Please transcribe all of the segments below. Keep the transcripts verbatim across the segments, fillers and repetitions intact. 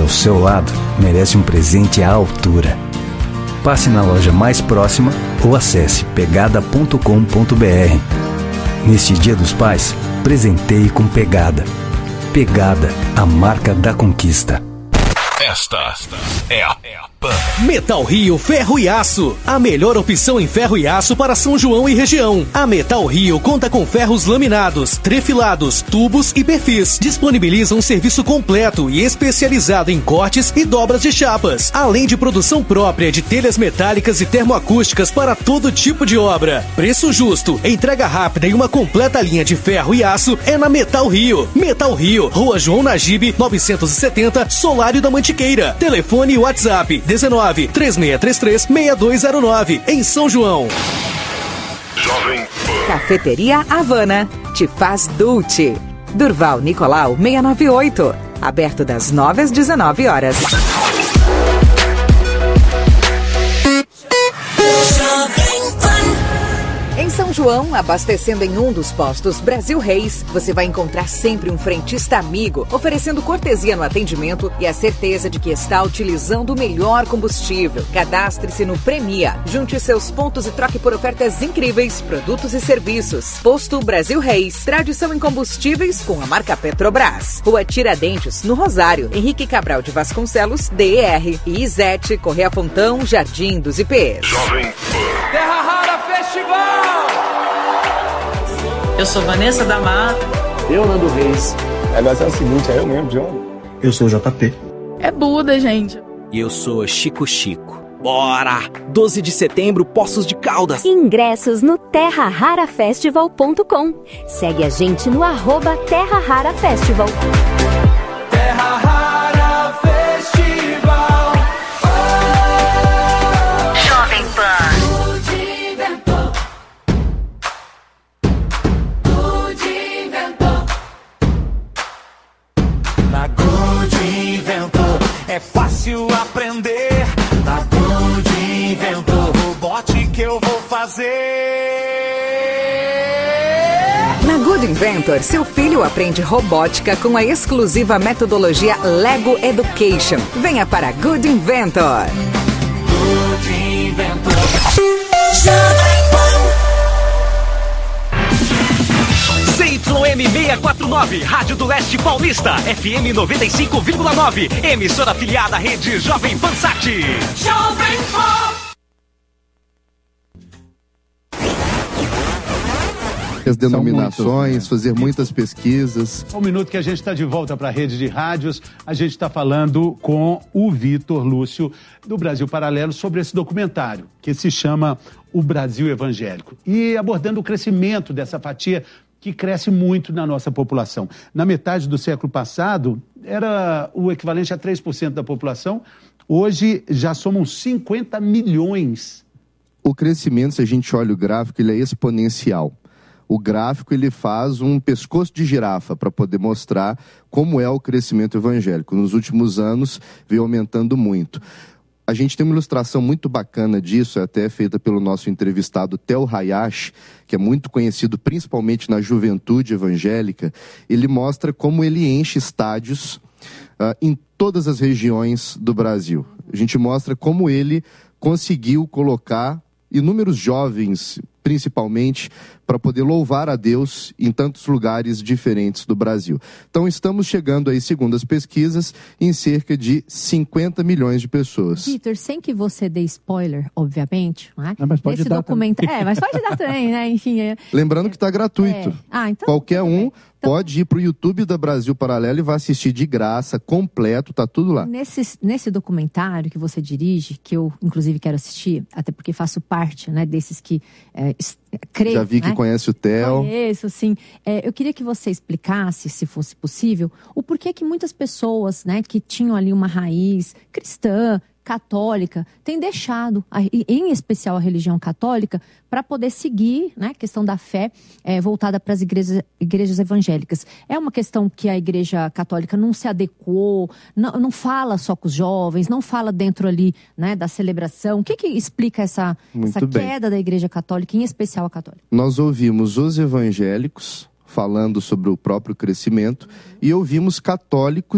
ao seu lado merece um presente à altura. Passe na loja mais próxima ou acesse pegada ponto com ponto b r. Neste Dia dos Pais, presenteie com Pegada. Pegada, a marca da conquista. Esta é a Pan. Metal Rio Ferro e Aço, a melhor opção em ferro e aço para São João e região. A Metal Rio conta com ferros laminados, trefilados, tubos e perfis. Disponibiliza um serviço completo e especializado em cortes e dobras de chapas, além de produção própria de telhas metálicas e termoacústicas para todo tipo de obra. Preço justo, entrega rápida e uma completa linha de ferro e aço é na Metal Rio. Metal Rio, Rua João Nagibe, novecentos e setenta, Solário da Mantiqueira. Telefone e WhatsApp dezenove, três seis três três, seis dois zero nove, em São João. Jovem Pan. Cafeteria Havana te faz Dulce. Durval Nicolau seiscentos e noventa e oito. Aberto das nove às dezenove horas. Em São João, abastecendo em um dos postos Brasil Reis, você vai encontrar sempre um frentista amigo, oferecendo cortesia no atendimento e a certeza de que está utilizando o melhor combustível. Cadastre-se no Premia, junte seus pontos e troque por ofertas incríveis, produtos e serviços. Posto Brasil Reis, tradição em combustíveis com a marca Petrobras. Rua Tiradentes, no Rosário, Henrique Cabral de Vasconcelos, D E R. E Izete, Correia Fontão, Jardim dos Ipês. Jovem Pan. Terra Rara Festival! Eu sou Vanessa da Mata. Eu, Nando Reis. É, vai ser o seguinte, é eu mesmo, John. Eu sou o J P. É Buda, gente. E eu sou Chico Chico. Bora! doze de setembro, Poços de Caldas. Ingressos no terra rara festival ponto com. Segue a gente no arroba Terra Rara Festival. Terra Rara Festival. Oh! Jovem Pan. Na Good Inventor é fácil aprender. Na Good Inventor, robótica que eu vou fazer. Na Good Inventor, seu filho aprende robótica com a exclusiva metodologia Lego Education. Venha para Good Inventor. Good Inventor. C Y M seiscentos e quarenta e nove, Rádio do Leste Paulista, F M noventa e cinco vírgula nove, emissora afiliada à rede Jovem Pan Sat. Jovem Pan. As denominações, muitos, né? Fazer muitas pesquisas. Um minuto que a gente está de volta para a rede de rádios. A gente está falando com o Vitor Lúcio, do Brasil Paralelo, sobre esse documentário, que se chama O Brasil Evangélico. E abordando o crescimento dessa fatia que cresce muito na nossa população. Na metade do século passado, era o equivalente a três por cento da população. Hoje, já somam cinquenta milhões. O crescimento, se a gente olha o gráfico, ele é exponencial. O gráfico ele faz um pescoço de girafa para poder mostrar como é o crescimento evangélico. Nos últimos anos, veio aumentando muito. A gente tem uma ilustração muito bacana disso, até feita pelo nosso entrevistado Theo Hayashi, que é muito conhecido principalmente na juventude evangélica. Ele mostra como ele enche estádios uh, em todas as regiões do Brasil. A gente mostra como ele conseguiu colocar inúmeros jovens, principalmente, para poder louvar a Deus em tantos lugares diferentes do Brasil. Então estamos chegando aí, segundo as pesquisas, em cerca de cinquenta milhões de pessoas. Vitor, sem que você dê spoiler, obviamente, não é? Não, mas pode Esse dar documentário. É, mas pode dar também, né? Enfim. É... Lembrando que está gratuito. É. Ah, então... Qualquer um então... pode ir para o YouTube da Brasil Paralelo e vai assistir de graça, completo, tá tudo lá. Nesse, nesse documentário que você dirige, que eu inclusive quero assistir, até porque faço parte, né, desses que é, creio, já vi né? que conhece o Theo. Conheço, sim. É, eu queria que você explicasse, se fosse possível, o porquê que muitas pessoas, né, que tinham ali uma raiz cristã, católica, têm deixado, em especial a religião católica, para poder seguir, né, a questão da fé é, voltada para as igrejas, igrejas evangélicas. É uma questão que a igreja católica não se adequou, não, não fala só com os jovens, não fala dentro ali, né, da celebração. O que que explica essa, essa queda da igreja católica, em especial a católica? Nós ouvimos os evangélicos falando sobre o próprio crescimento e ouvimos católicos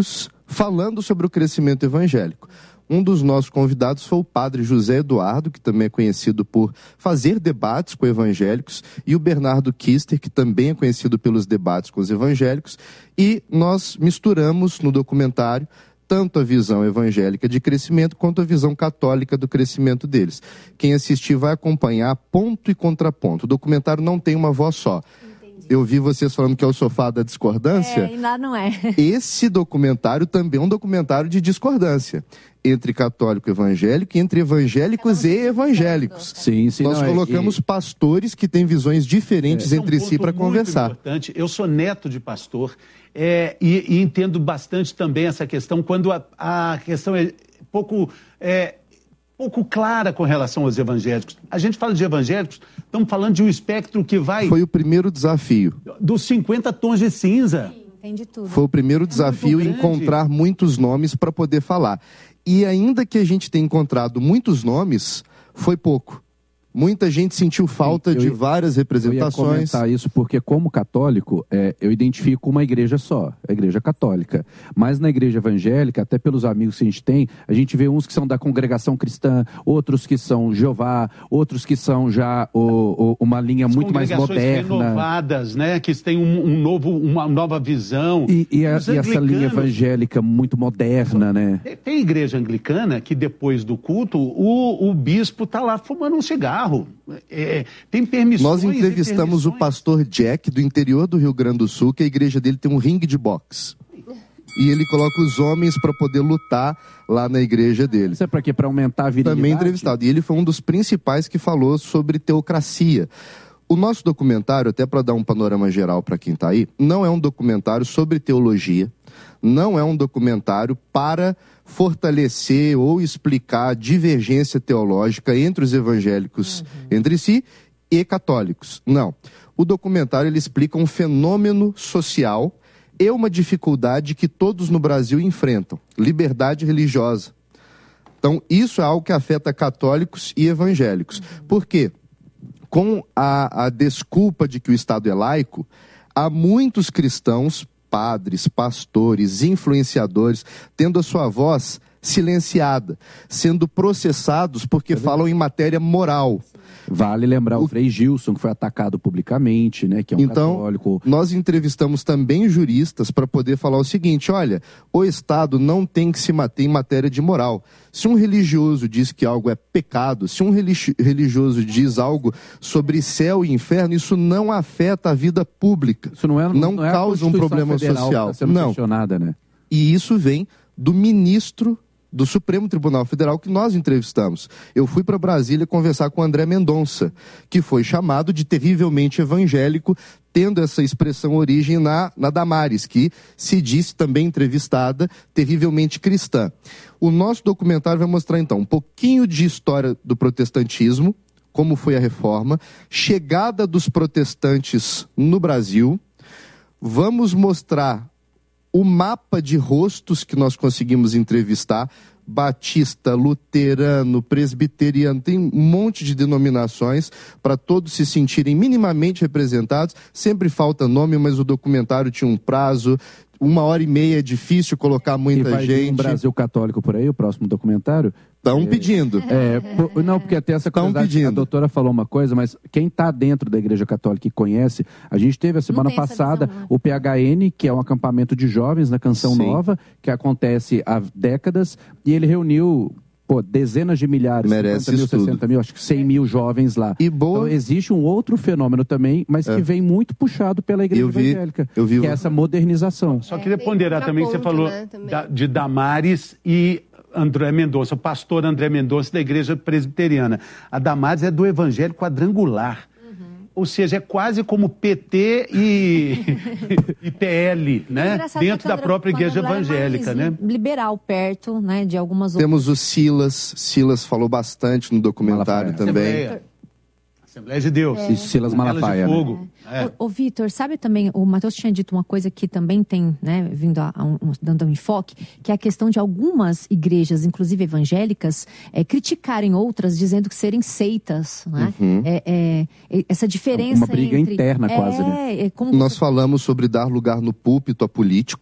falando sobre o crescimento evangélico. Um dos nossos convidados foi o padre José Eduardo, que também é conhecido por fazer debates com evangélicos, e o Bernardo Kister, que também é conhecido pelos debates com os evangélicos, e nós misturamos no documentário tanto a visão evangélica de crescimento quanto a visão católica do crescimento deles. Quem assistir vai acompanhar ponto e contraponto. O documentário não tem uma voz só. Eu vi vocês falando que é o sofá da discordância. É, ainda não é. Esse documentário também é um documentário de discordância entre católico e evangélico, e entre evangélicos e evangélicos. Sim, sim. Nós não, colocamos e... pastores que têm visões diferentes é. entre é um si para conversar. Importante. Eu sou neto de pastor é, e, e entendo bastante também essa questão quando a, a questão é pouco... É, pouco clara com relação aos evangélicos. A gente fala de evangélicos, estamos falando de um espectro que vai... Foi o primeiro desafio. Dos cinquenta tons de cinza. Sim, tem de tudo. Foi o primeiro desafio é encontrar muitos nomes para poder falar. E ainda que a gente tenha encontrado muitos nomes, foi pouco. Muita gente sentiu falta eu, de várias representações. Eu ia comentar isso porque, como católico, é, eu identifico uma igreja só, a igreja católica. Mas na igreja evangélica, até pelos amigos que a gente tem, a gente vê uns que são da congregação cristã, outros que são Jeová, outros que são já o, o, uma linha As muito mais moderna. Renovadas, né? Que têm um, um novo, uma nova visão. E, e, a, e essa linha evangélica muito moderna, né? Tem, tem igreja anglicana que depois do culto, o, o bispo está lá fumando um cigarro. É, tem permissões. Nós entrevistamos o pastor Jack, do interior do Rio Grande do Sul, que a igreja dele tem um ringue de boxe. E ele coloca os homens para poder lutar lá na igreja dele. Isso é para quê? Para aumentar a virilidade? Também entrevistado. E ele foi um dos principais que falou sobre teocracia. O nosso documentário, até para dar um panorama geral para quem está aí, não é um documentário sobre teologia, não é um documentário para fortalecer ou explicar a divergência teológica entre os evangélicos uhum. entre si e católicos. Não. O documentário ele explica um fenômeno social e uma dificuldade que todos no Brasil enfrentam: liberdade religiosa. Então, isso é algo que afeta católicos e evangélicos. Uhum. Por quê? Com a, a desculpa de que o Estado é laico, há muitos cristãos, padres, pastores, influenciadores, tendo a sua voz silenciada, sendo processados porque falam em matéria moral. Vale lembrar o, o Frei Gilson, que foi atacado publicamente, né, que é um então, católico. Nós entrevistamos também juristas para poder falar o seguinte: olha, o Estado não tem que se manter em matéria de moral. Se um religioso diz que algo é pecado, se um religioso diz algo sobre céu e inferno, isso não afeta a vida pública. Isso não, é, não, não é causa um problema social. Tá sendo não. questionada, né? E isso vem do ministro do Supremo Tribunal Federal que nós entrevistamos. Eu fui para Brasília conversar com o André Mendonça, que foi chamado de terrivelmente evangélico, tendo essa expressão origem na, na Damares, que se disse também entrevistada, terrivelmente cristã. O nosso documentário vai mostrar então um pouquinho de história do protestantismo, como foi a reforma, chegada dos protestantes no Brasil. Vamos mostrar o mapa de rostos que nós conseguimos entrevistar: batista, luterano, presbiteriano, tem um monte de denominações para todos se sentirem minimamente representados. Sempre falta nome, mas o documentário tinha um prazo, uma hora e meia, é difícil colocar muita e vai gente. Vir um Brasil Católico por aí, o próximo documentário? Estão é, pedindo. É, por, não, porque até essa coisa, a doutora falou uma coisa, mas quem está dentro da Igreja Católica e conhece, a gente teve a semana passada visão, né? o P H N, que é um acampamento de jovens na Canção Sim. Nova, que acontece há décadas, e ele reuniu pô, dezenas de milhares, Merece cinquenta mil, sessenta mil, acho que cem mil jovens lá. E boa... Então existe um outro fenômeno também, mas é. que vem muito puxado pela Igreja eu vi, Evangélica, eu vi que é essa modernização. Só queria ponderar também, você falou né, também. Da, de Damares e André Mendonça, o pastor André Mendonça da Igreja Presbiteriana. A Damares é do Evangelho Quadrangular. Uhum. Ou seja, é quase como P T e, e P L, né? Dentro da própria Igreja Evangélica, é né? Liberal, perto, né, de algumas outras. Temos o Silas, Silas falou bastante no documentário Malafaia. também. Assembleia. Assembleia de Deus. É. Silas Malafaia. De fogo. É. É. Ô, ô Vitor, sabe também, o Matheus tinha dito uma coisa que também tem, né, vindo a, a um, dando um enfoque, que é a questão de algumas igrejas, inclusive evangélicas, é, criticarem outras, dizendo que serem seitas, né? Uhum. É, é, essa diferença uma briga entre... interna quase, é, né? É como Nós você... falamos sobre dar lugar no púlpito a políticos.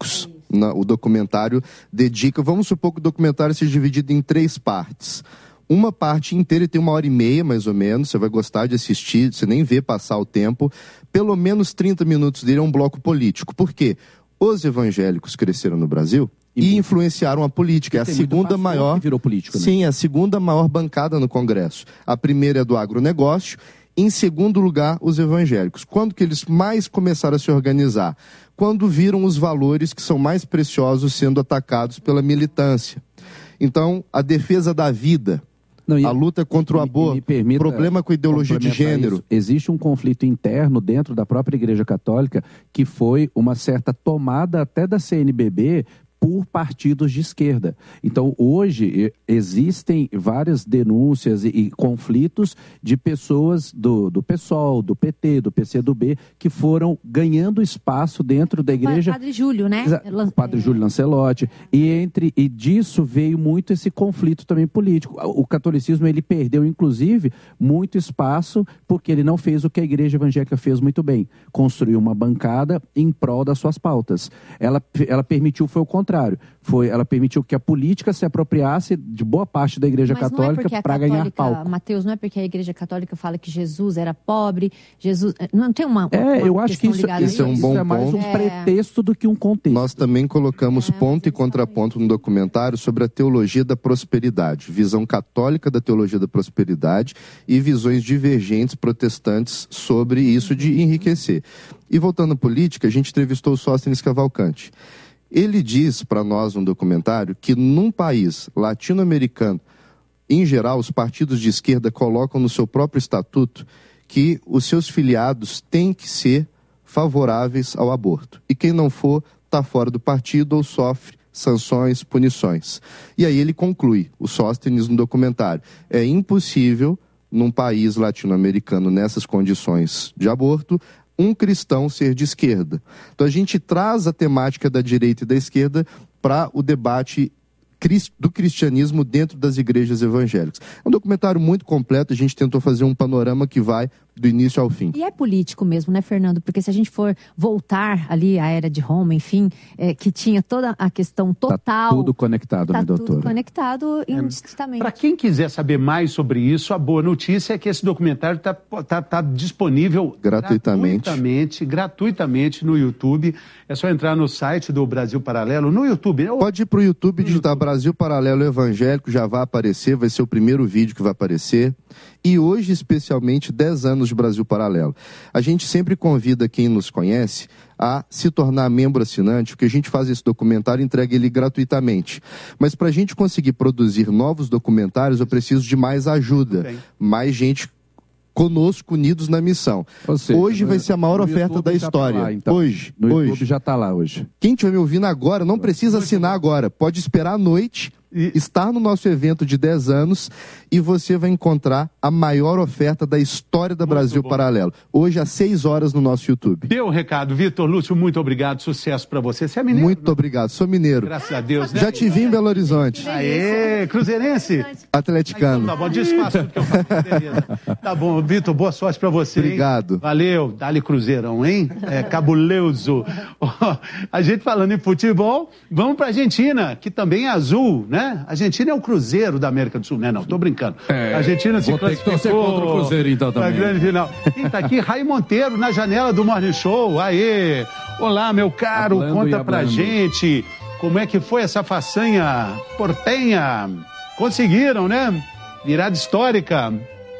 Na, o documentário dedica, vamos supor que o documentário seja dividido em três partes. Uma parte inteira tem uma hora e meia, mais ou menos, você vai gostar de assistir, você nem vê passar o tempo. Pelo menos trinta minutos dele é um bloco político. Por quê? Os evangélicos cresceram no Brasil e, e influenciaram a política. É a segunda maior... que virou político, né? Sim, é a segunda maior bancada no Congresso. A primeira é do agronegócio. Em segundo lugar, os evangélicos. Quando que eles mais começaram a se organizar? Quando viram os valores que são mais preciosos sendo atacados pela militância. Então, a defesa da vida... Não, e, a luta contra o aborto, problema com a ideologia de gênero. Isso. Existe um conflito interno dentro da própria Igreja Católica que foi uma certa tomada até da C N B B por partidos de esquerda. Então, hoje, existem várias denúncias e, e conflitos de pessoas do, do PSOL, do P T, do P C do B, que foram ganhando espaço dentro da igreja. O Padre Júlio, né? O Padre Júlio Lancelotti. E, entre, e disso veio muito esse conflito também político. O catolicismo, ele perdeu, inclusive, muito espaço porque ele não fez o que a igreja evangélica fez muito bem. Construiu uma bancada em prol das suas pautas. Ela, ela permitiu, foi o contrário. Foi, ela permitiu que a política se apropriasse de boa parte da Igreja Mas Católica não é para ganhar palco. Mateus, não é porque a Igreja Católica fala que Jesus era pobre, Jesus... Não tem uma, uma É, eu acho que isso, isso é um bom isso é mais ponto. um pretexto do que um contexto. Nós também colocamos é, ponto e contraponto no documentário sobre a teologia da prosperidade, visão católica da teologia da prosperidade e visões divergentes protestantes sobre isso de enriquecer. E voltando à política, a gente entrevistou o Sóstenes Cavalcante. Ele diz para nós no documentário que num país latino-americano, em geral, os partidos de esquerda colocam no seu próprio estatuto que os seus filiados têm que ser favoráveis ao aborto. E quem não for, está fora do partido ou sofre sanções, punições. E aí ele conclui, o Sóstenes no documentário, é impossível num país latino-americano nessas condições de aborto um cristão ser de esquerda. Então a gente traz a temática da direita e da esquerda para o debate do cristianismo dentro das igrejas evangélicas. É um documentário muito completo, a gente tentou fazer um panorama que vai do início ao fim. E é político mesmo, né, Fernando? Porque se a gente for voltar ali à era de Roma, enfim, é, que tinha toda a questão total... Tá tudo conectado, tá né, doutora? Tá tudo conectado indistintamente. Para quem quiser saber mais sobre isso, a boa notícia é que esse documentário está tá, tá disponível gratuitamente. gratuitamente, gratuitamente no YouTube. É só entrar no site do Brasil Paralelo, no YouTube. Pode ir para o YouTube, digitar YouTube. Brasil Paralelo Evangélico, já vai aparecer, vai ser o primeiro vídeo que vai aparecer. E hoje, especialmente, dez anos de Brasil Paralelo. A gente sempre convida quem nos conhece a se tornar membro assinante, porque a gente faz esse documentário e entrega ele gratuitamente. Mas para a gente conseguir produzir novos documentários, eu preciso de mais ajuda, okay. mais gente conosco, unidos na missão. Seja, hoje vai ser a maior oferta YouTube da história. Tá lá, então. Hoje. No hoje. YouTube já está lá hoje. Quem estiver me ouvindo agora, não precisa assinar agora. Pode esperar à noite, e... estar no nosso evento de dez anos e você vai encontrar a maior oferta da história da muito Brasil bom. Paralelo. Hoje, às seis horas, no nosso YouTube. Deu o recado. Vitor Lúcio, muito obrigado. Sucesso para você. Você é mineiro? Muito não? obrigado. Sou mineiro. Graças a Deus. Né? Já te vi em Belo Horizonte. Aê, cruzeirense? Atleticano. Então, tá bom, desfaço do que eu faço. Beleza. Tá bom, Vitor, boa sorte para você. Obrigado. Hein? Valeu. Dá-lhe Cruzeirão, hein? É cabuloso. A gente falando em futebol, vamos pra Argentina, que também é azul, né? A Argentina é o Cruzeiro da América do Sul, né? Não, tô brincando. É, a Argentina se classificou contra o Cruzeiro, então, também. Na grande final. Quem tá aqui? Raí Monteiro, na janela do Morning Show. Aê! Olá, meu caro, ablando conta pra gente como é que foi essa façanha portenha. Conseguiram, né? Virada histórica.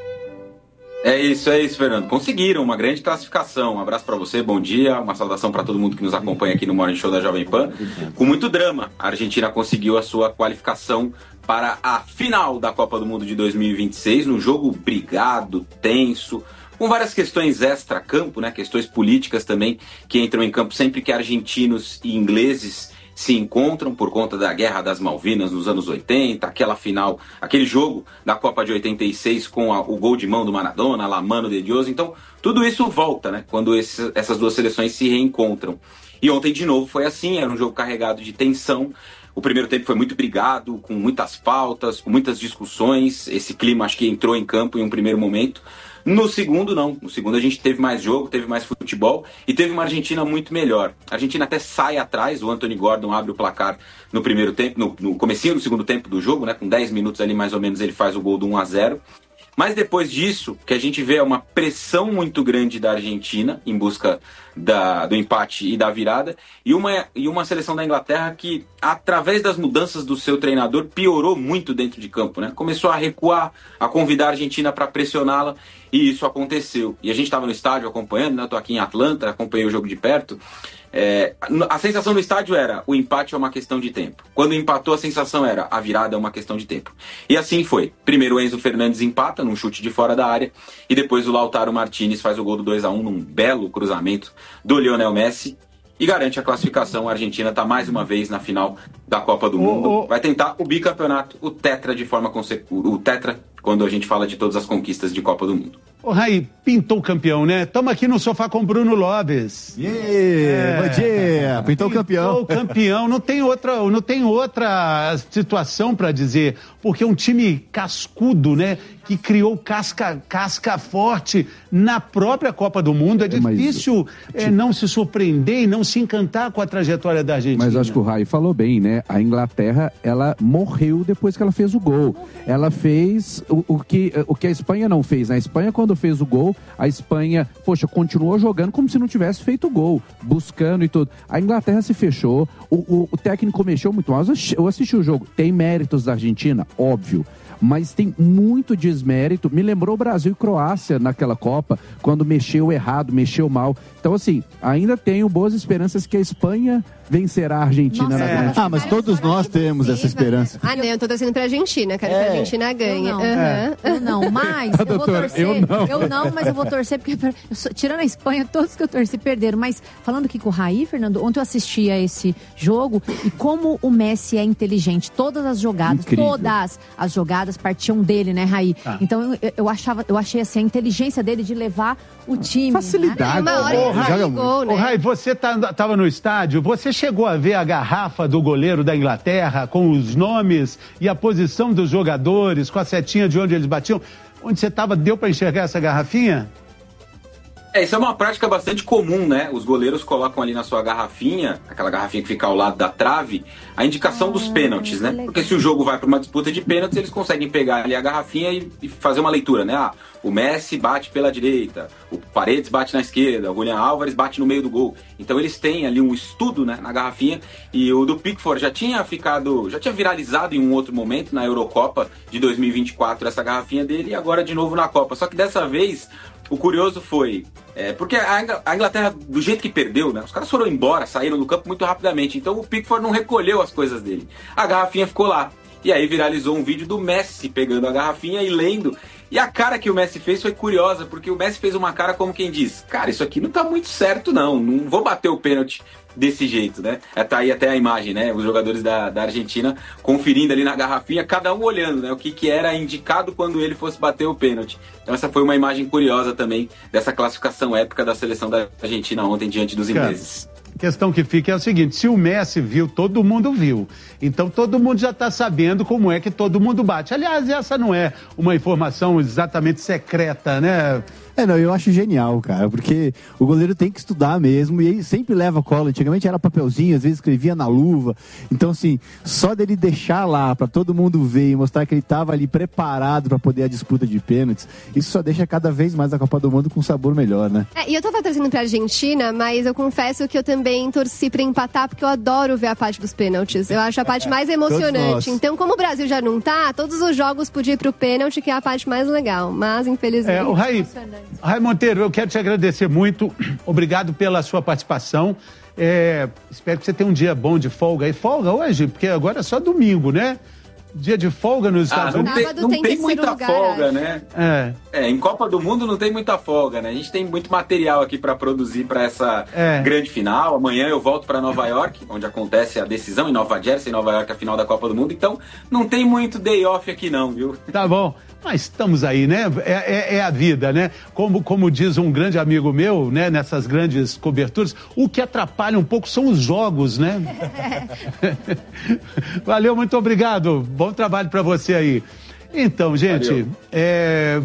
É isso, é isso, Fernando. Conseguiram uma grande classificação. Um abraço para você, bom dia, uma saudação para todo mundo que nos acompanha aqui no Morning Show da Jovem Pan. Com muito drama, a Argentina conseguiu a sua qualificação para a final da Copa do Mundo de dois mil e vinte e seis, num jogo brigado, tenso, com várias questões extra-campo, né? Questões políticas também, que entram em campo sempre que argentinos e ingleses se encontram por conta da Guerra das Malvinas nos anos oitenta, aquela final, aquele jogo da Copa de oitenta e seis com a, o gol de mão do Maradona, La Mano de Dios. Então, tudo isso volta, né, quando esse, essas duas seleções se reencontram. E ontem, de novo, foi assim, era um jogo carregado de tensão. O primeiro tempo foi muito brigado, com muitas faltas, com muitas discussões. Esse clima acho que entrou em campo em um primeiro momento. No segundo, não. No segundo a gente teve mais jogo, teve mais futebol e teve uma Argentina muito melhor. A Argentina até sai atrás, o Anthony Gordon abre o placar no primeiro tempo, no, no comecinho do segundo tempo do jogo, né? Com dez minutos ali mais ou menos ele faz o gol do um a zero. Mas depois disso, que a gente vê é uma pressão muito grande da Argentina em busca da, do empate e da virada, e uma, e uma seleção da Inglaterra que, através das mudanças do seu treinador, piorou muito dentro de campo, né? Começou a recuar, a convidar a Argentina para pressioná-la, e isso aconteceu. E a gente estava no estádio acompanhando, né? Eu tô aqui em Atlanta, acompanhei o jogo de perto. É, a sensação no estádio era: o empate é uma questão de tempo. Quando empatou, a sensação era: a virada é uma questão de tempo. E assim foi. Primeiro o Enzo Fernandes empata num chute de fora da área, e depois o Lautaro Martinez faz o gol do dois a um num belo cruzamento do Lionel Messi e garante a classificação. A Argentina está mais uma vez na final da Copa do Mundo. Oh, oh. Vai tentar o bicampeonato, o tetra de forma consecutiva, o tetra quando a gente fala de todas as conquistas de Copa do Mundo. Ô, Raí, pintou campeão, né? Estamos aqui no sofá com o Bruno Lopes. Yeah, é, bom dia, pintou campeão. Pintou campeão, não tem outra, não tem outra situação para dizer, porque um time cascudo, né? Que criou casca, casca forte na própria Copa do Mundo. É difícil Mas, é, não se surpreender e não se encantar com a trajetória da Argentina. Mas acho que o Raí falou bem, né? A Inglaterra, ela morreu depois que ela fez o gol. Ela fez o, o, que, o que a Espanha não fez. Na Espanha, quando fez o gol, a Espanha, poxa, continuou jogando como se não tivesse feito o gol, buscando e tudo. A Inglaterra se fechou, o, o, o técnico mexeu muito mal. Eu assisti o jogo. Tem méritos da Argentina? Óbvio. Mas tem muito desmérito. Me lembrou o Brasil e Croácia naquela Copa, quando mexeu errado, mexeu mal. Então, assim, ainda tenho boas esperanças que a Espanha vencerá a Argentina. Nossa, na é. grande. Ah, mas todos nós temos essa esperança. Ah, não, eu tô torcendo pra Argentina, quero é. que a Argentina ganhe. Eu não, uhum. é. eu não mas ah, eu doutora, vou torcer. Eu não. eu não, mas eu vou torcer, porque eu sou, tirando a Espanha, todos que eu torci perderam. Mas falando aqui com o Raí, Fernando, ontem eu assisti a esse jogo e como o Messi é inteligente, todas as jogadas, Incrível. todas as jogadas partiam dele, né, Raí? Ah. Então eu, eu, achava, eu achei assim, a inteligência dele de levar o time. Facilidade. Né? É uma hora Ô, Raí, gol, né? Ô, Raí, você tá, tava no estádio, você chegou a ver a garrafa do goleiro da Inglaterra com os nomes e a posição dos jogadores, com a setinha de onde eles batiam? Onde você estava, deu para enxergar essa garrafinha? É, isso é uma prática bastante comum, né? Os goleiros colocam ali na sua garrafinha, aquela garrafinha que fica ao lado da trave, a indicação ah, dos pênaltis, né? Porque se o jogo vai para uma disputa de pênaltis, eles conseguem pegar ali a garrafinha e, e fazer uma leitura, né? Ah, o Messi bate pela direita, o Paredes bate na esquerda, o Julián Álvares bate no meio do gol. Então eles têm ali um estudo, né, na garrafinha, e o do Pickford já tinha ficado, já tinha viralizado em um outro momento, na Eurocopa de dois mil e vinte e quatro, essa garrafinha dele, e agora de novo na Copa. Só que dessa vez, o curioso foi, é, porque a Inglaterra, do jeito que perdeu, né, os caras foram embora, saíram do campo muito rapidamente, então o Pickford não recolheu as coisas dele. A garrafinha ficou lá. E aí viralizou um vídeo do Messi pegando a garrafinha e lendo. E a cara que o Messi fez foi curiosa, porque o Messi fez uma cara como quem diz: cara, isso aqui não tá muito certo não, não vou bater o pênalti desse jeito, né? É, tá aí até a imagem, né? Os jogadores da, da Argentina conferindo ali na garrafinha, cada um olhando, né? O que, que era indicado quando ele fosse bater o pênalti. Então essa foi uma imagem curiosa também dessa classificação épica da seleção da Argentina ontem diante dos ingleses. A questão que fica é o seguinte: se o Messi viu, todo mundo viu. Então todo mundo já está sabendo como é que todo mundo bate. Aliás, essa não é uma informação exatamente secreta, né? É, não, eu acho genial, cara, porque o goleiro tem que estudar mesmo, e ele sempre leva cola. Antigamente era papelzinho, às vezes escrevia na luva. Então, assim, só dele deixar lá pra todo mundo ver e mostrar que ele tava ali preparado pra poder a disputa de pênaltis, isso só deixa cada vez mais a Copa do Mundo com um sabor melhor, né? É, e eu tava torcendo pra Argentina, mas eu confesso que eu também torci pra empatar, porque eu adoro ver a parte dos pênaltis. Eu acho a parte mais emocionante. Então, como o Brasil já não tá, todos os jogos podiam ir pro pênalti, que é a parte mais legal. Mas, infelizmente, é, o Raí, Raí Monteiro, eu quero te agradecer muito. Obrigado pela sua participação. É, espero que você tenha um dia bom de folga. E folga hoje? Porque agora é só domingo, né? Dia de folga nos Estados ah, Unidos. Não tem, não tem, tem muita lugar, folga, acho. né? É. é, em Copa do Mundo não tem muita folga, né? A gente tem muito material aqui para produzir para essa é. grande final. Amanhã eu volto para Nova York, onde acontece a decisão, em Nova Jersey, em Nova York, a final da Copa do Mundo. Então, não tem muito day off aqui não, viu? Tá bom. Mas estamos aí, né? É, é, é a vida, né? Como, como diz um grande amigo meu, né? Nessas grandes coberturas, o que atrapalha um pouco são os jogos, né? Valeu, muito obrigado. Bom trabalho para você aí. Então, gente, é,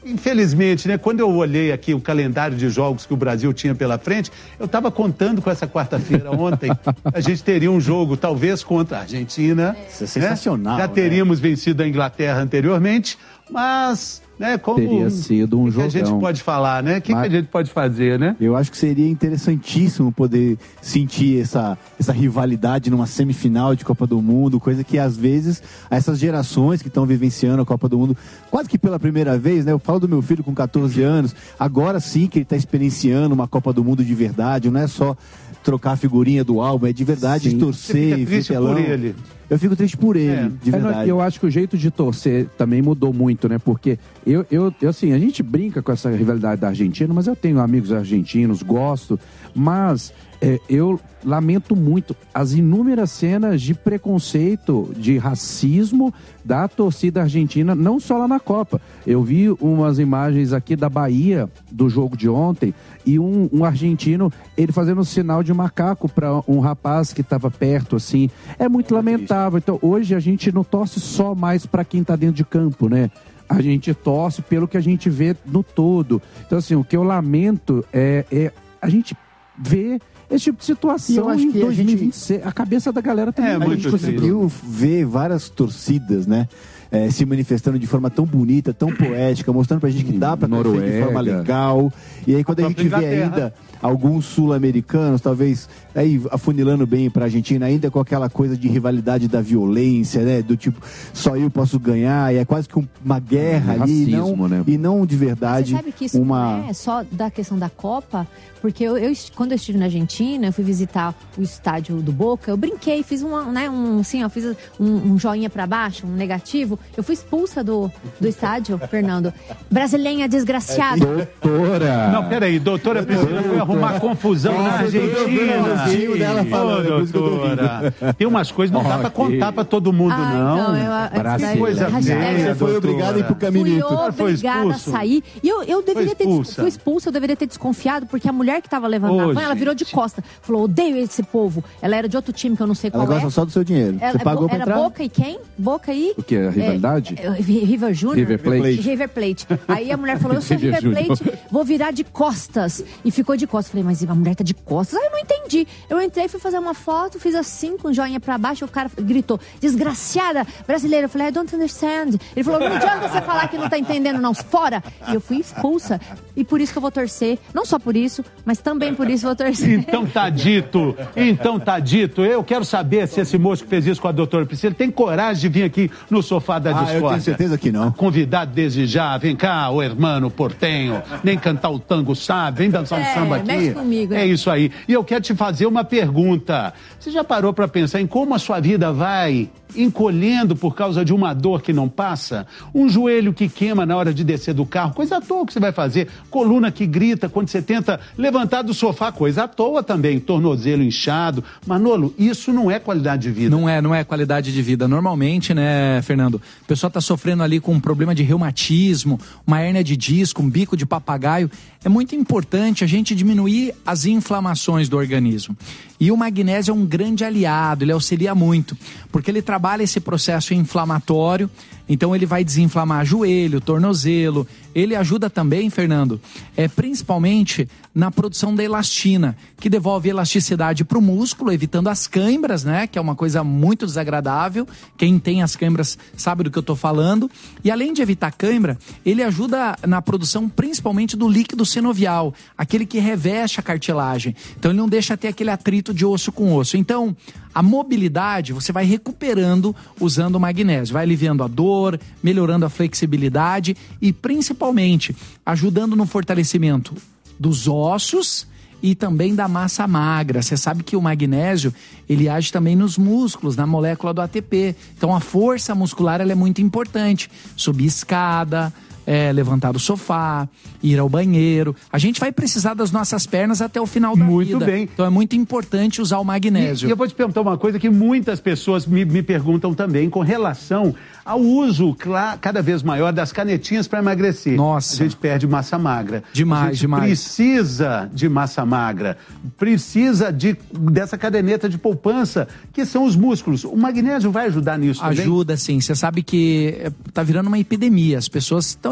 infelizmente, né, quando eu olhei aqui o calendário de jogos que o Brasil tinha pela frente, eu estava contando com essa quarta-feira ontem, a gente teria um jogo talvez contra a Argentina. Isso é sensacional. Né? Já teríamos né? vencido a Inglaterra anteriormente, mas... Né, como, teria sido um jogão. O que a gente pode falar, né? O que, Mas... que a gente pode fazer, né? Eu acho que seria interessantíssimo poder sentir essa, essa rivalidade numa semifinal de Copa do Mundo, coisa que às vezes essas gerações que estão vivenciando a Copa do Mundo, quase que pela primeira vez, né? Eu falo do meu filho com catorze anos, agora sim que ele está experienciando uma Copa do Mundo de verdade, não é só trocar a figurinha do álbum, é de verdade, de torcer e ver telão. Por ele. Eu fico triste por ele, é. de verdade. Eu acho que o jeito de torcer também mudou muito, né? Porque eu, eu, eu, assim, a gente brinca com essa rivalidade da Argentina, mas eu tenho amigos argentinos, gosto, mas é, eu lamento muito as inúmeras cenas de preconceito, de racismo da torcida argentina, não só lá na Copa. Eu vi umas imagens aqui da Bahia, do jogo de ontem, e um, um argentino, ele fazendo um sinal de macaco para um rapaz que estava perto, assim. É muito lamentável. Então, hoje a gente não torce só mais para quem está dentro de campo, né? A gente torce pelo que a gente vê no todo. Então, assim, o que eu lamento é, é a gente ver esse tipo de situação. Eu acho que em dois mil e vinte e seis, a cabeça da galera também. É, a gente conseguiu ver várias torcidas, né? É, se manifestando de forma tão bonita, tão poética, mostrando pra gente que dá pra torcer de forma legal. E aí quando a, a gente vê ainda alguns sul-americanos, talvez aí afunilando bem pra Argentina, ainda com aquela coisa de rivalidade da violência, né? Do tipo, só eu posso ganhar, e é quase que uma guerra é, ali, racismo, não, né? E não de verdade. Você sabe que isso uma... não é só da questão da Copa, porque eu, eu quando eu estive na Argentina, eu fui visitar o estádio do Boca, eu brinquei, fiz uma, né, um, assim, ó, fiz um, um joinha pra baixo, um negativo. Eu fui expulsa do, do estádio, Fernando. Brasileira desgraciada. É, doutora! Não, peraí, doutora Priscila foi arrumar confusão na Argentina. Dela falando, Ô, doutora. Tem umas coisas, não dá pra contar pra todo mundo, ah, não. Então, eu, que coisa feia, Você foi obrigada a ir pro caminito. Fui obrigada a sair. E eu, eu deveria ter... Fui expulsa, eu deveria ter desconfiado, porque a mulher que tava levando a van, ela virou de costa. Falou, odeio esse povo. Ela era de outro time que eu não sei qual é. Ela gosta só do seu dinheiro. Ela, Você pagou pra era entrar? Boca e quem? Boca e... O que? A rivalidade? É, River Júnior? River Plate. River Plate. Aí a mulher falou, eu sou River Plate, vou virar de costas. E ficou de costas. Falei, mas a mulher tá de costas? Aí eu não entendi. Eu entrei, fui fazer uma foto, fiz assim, com o joinha pra baixo, o cara gritou, desgraciada brasileira. Eu falei, I don't understand. Ele falou, não adianta você falar que não tá entendendo, não. Fora! E eu fui expulsa. E por isso que eu vou torcer. Não só por isso, mas também por isso eu vou torcer. Então tá dito. Então tá dito. Eu quero saber se esse moço que fez isso com a doutora Priscila tem coragem de vir aqui no sofá da discórdia. Ah, eu tenho certeza que não. Convidado desde já. Vem cá, o hermano portenho. Nem cantar o tango sabe. Vem dançar um é, samba aqui. Mexe comigo, é hein? isso aí. E eu quero te fazer uma pergunta. Você já parou pra pensar em como a sua vida vai encolhendo por causa de uma dor que não passa? Um joelho que queima na hora de descer do carro, coisa à toa que você vai fazer. Coluna que grita quando você tenta levantar do sofá, coisa à toa também. Tornozelo inchado. Manolo, isso não é qualidade de vida. Não é, não é qualidade de vida. Normalmente, né, Fernando, o pessoal tá sofrendo ali com um problema de reumatismo, uma hérnia de disco, um bico de papagaio. É muito importante a gente diminuir as inflamações do organismo. E o magnésio é um grande aliado, ele auxilia muito, porque ele trabalha esse processo inflamatório, então ele vai desinflamar joelho, tornozelo. Ele ajuda também, Fernando, é, principalmente na produção da elastina, que devolve elasticidade para o músculo, evitando as câimbras, né? Que é uma coisa muito desagradável. Quem tem as câimbras sabe do que eu estou falando. E além de evitar câimbra, ele ajuda na produção principalmente do líquido sinovial, aquele que reveste a cartilagem. Então ele não deixa ter aquele atrito de osso com osso. Então, a mobilidade você vai recuperando usando o magnésio, vai aliviando a dor, melhorando a flexibilidade e principalmente ajudando no fortalecimento dos ossos e também da massa magra. Você sabe que o magnésio, ele age também nos músculos, na molécula do A T P. Então a força muscular ela é muito importante. Subir escada, é, levantar do sofá, ir ao banheiro. A gente vai precisar das nossas pernas até o final da muito vida. Muito bem. Então é muito importante usar o magnésio. E, e eu vou te perguntar uma coisa que muitas pessoas me, me perguntam também com relação ao uso cada vez maior das canetinhas para emagrecer. Nossa. A gente perde massa magra. Demais, a gente demais. Precisa de massa magra. Precisa de, dessa caderneta de poupança, que são os músculos. O magnésio vai ajudar nisso também? Ajuda, sim. Você sabe que tá virando uma epidemia. As pessoas estão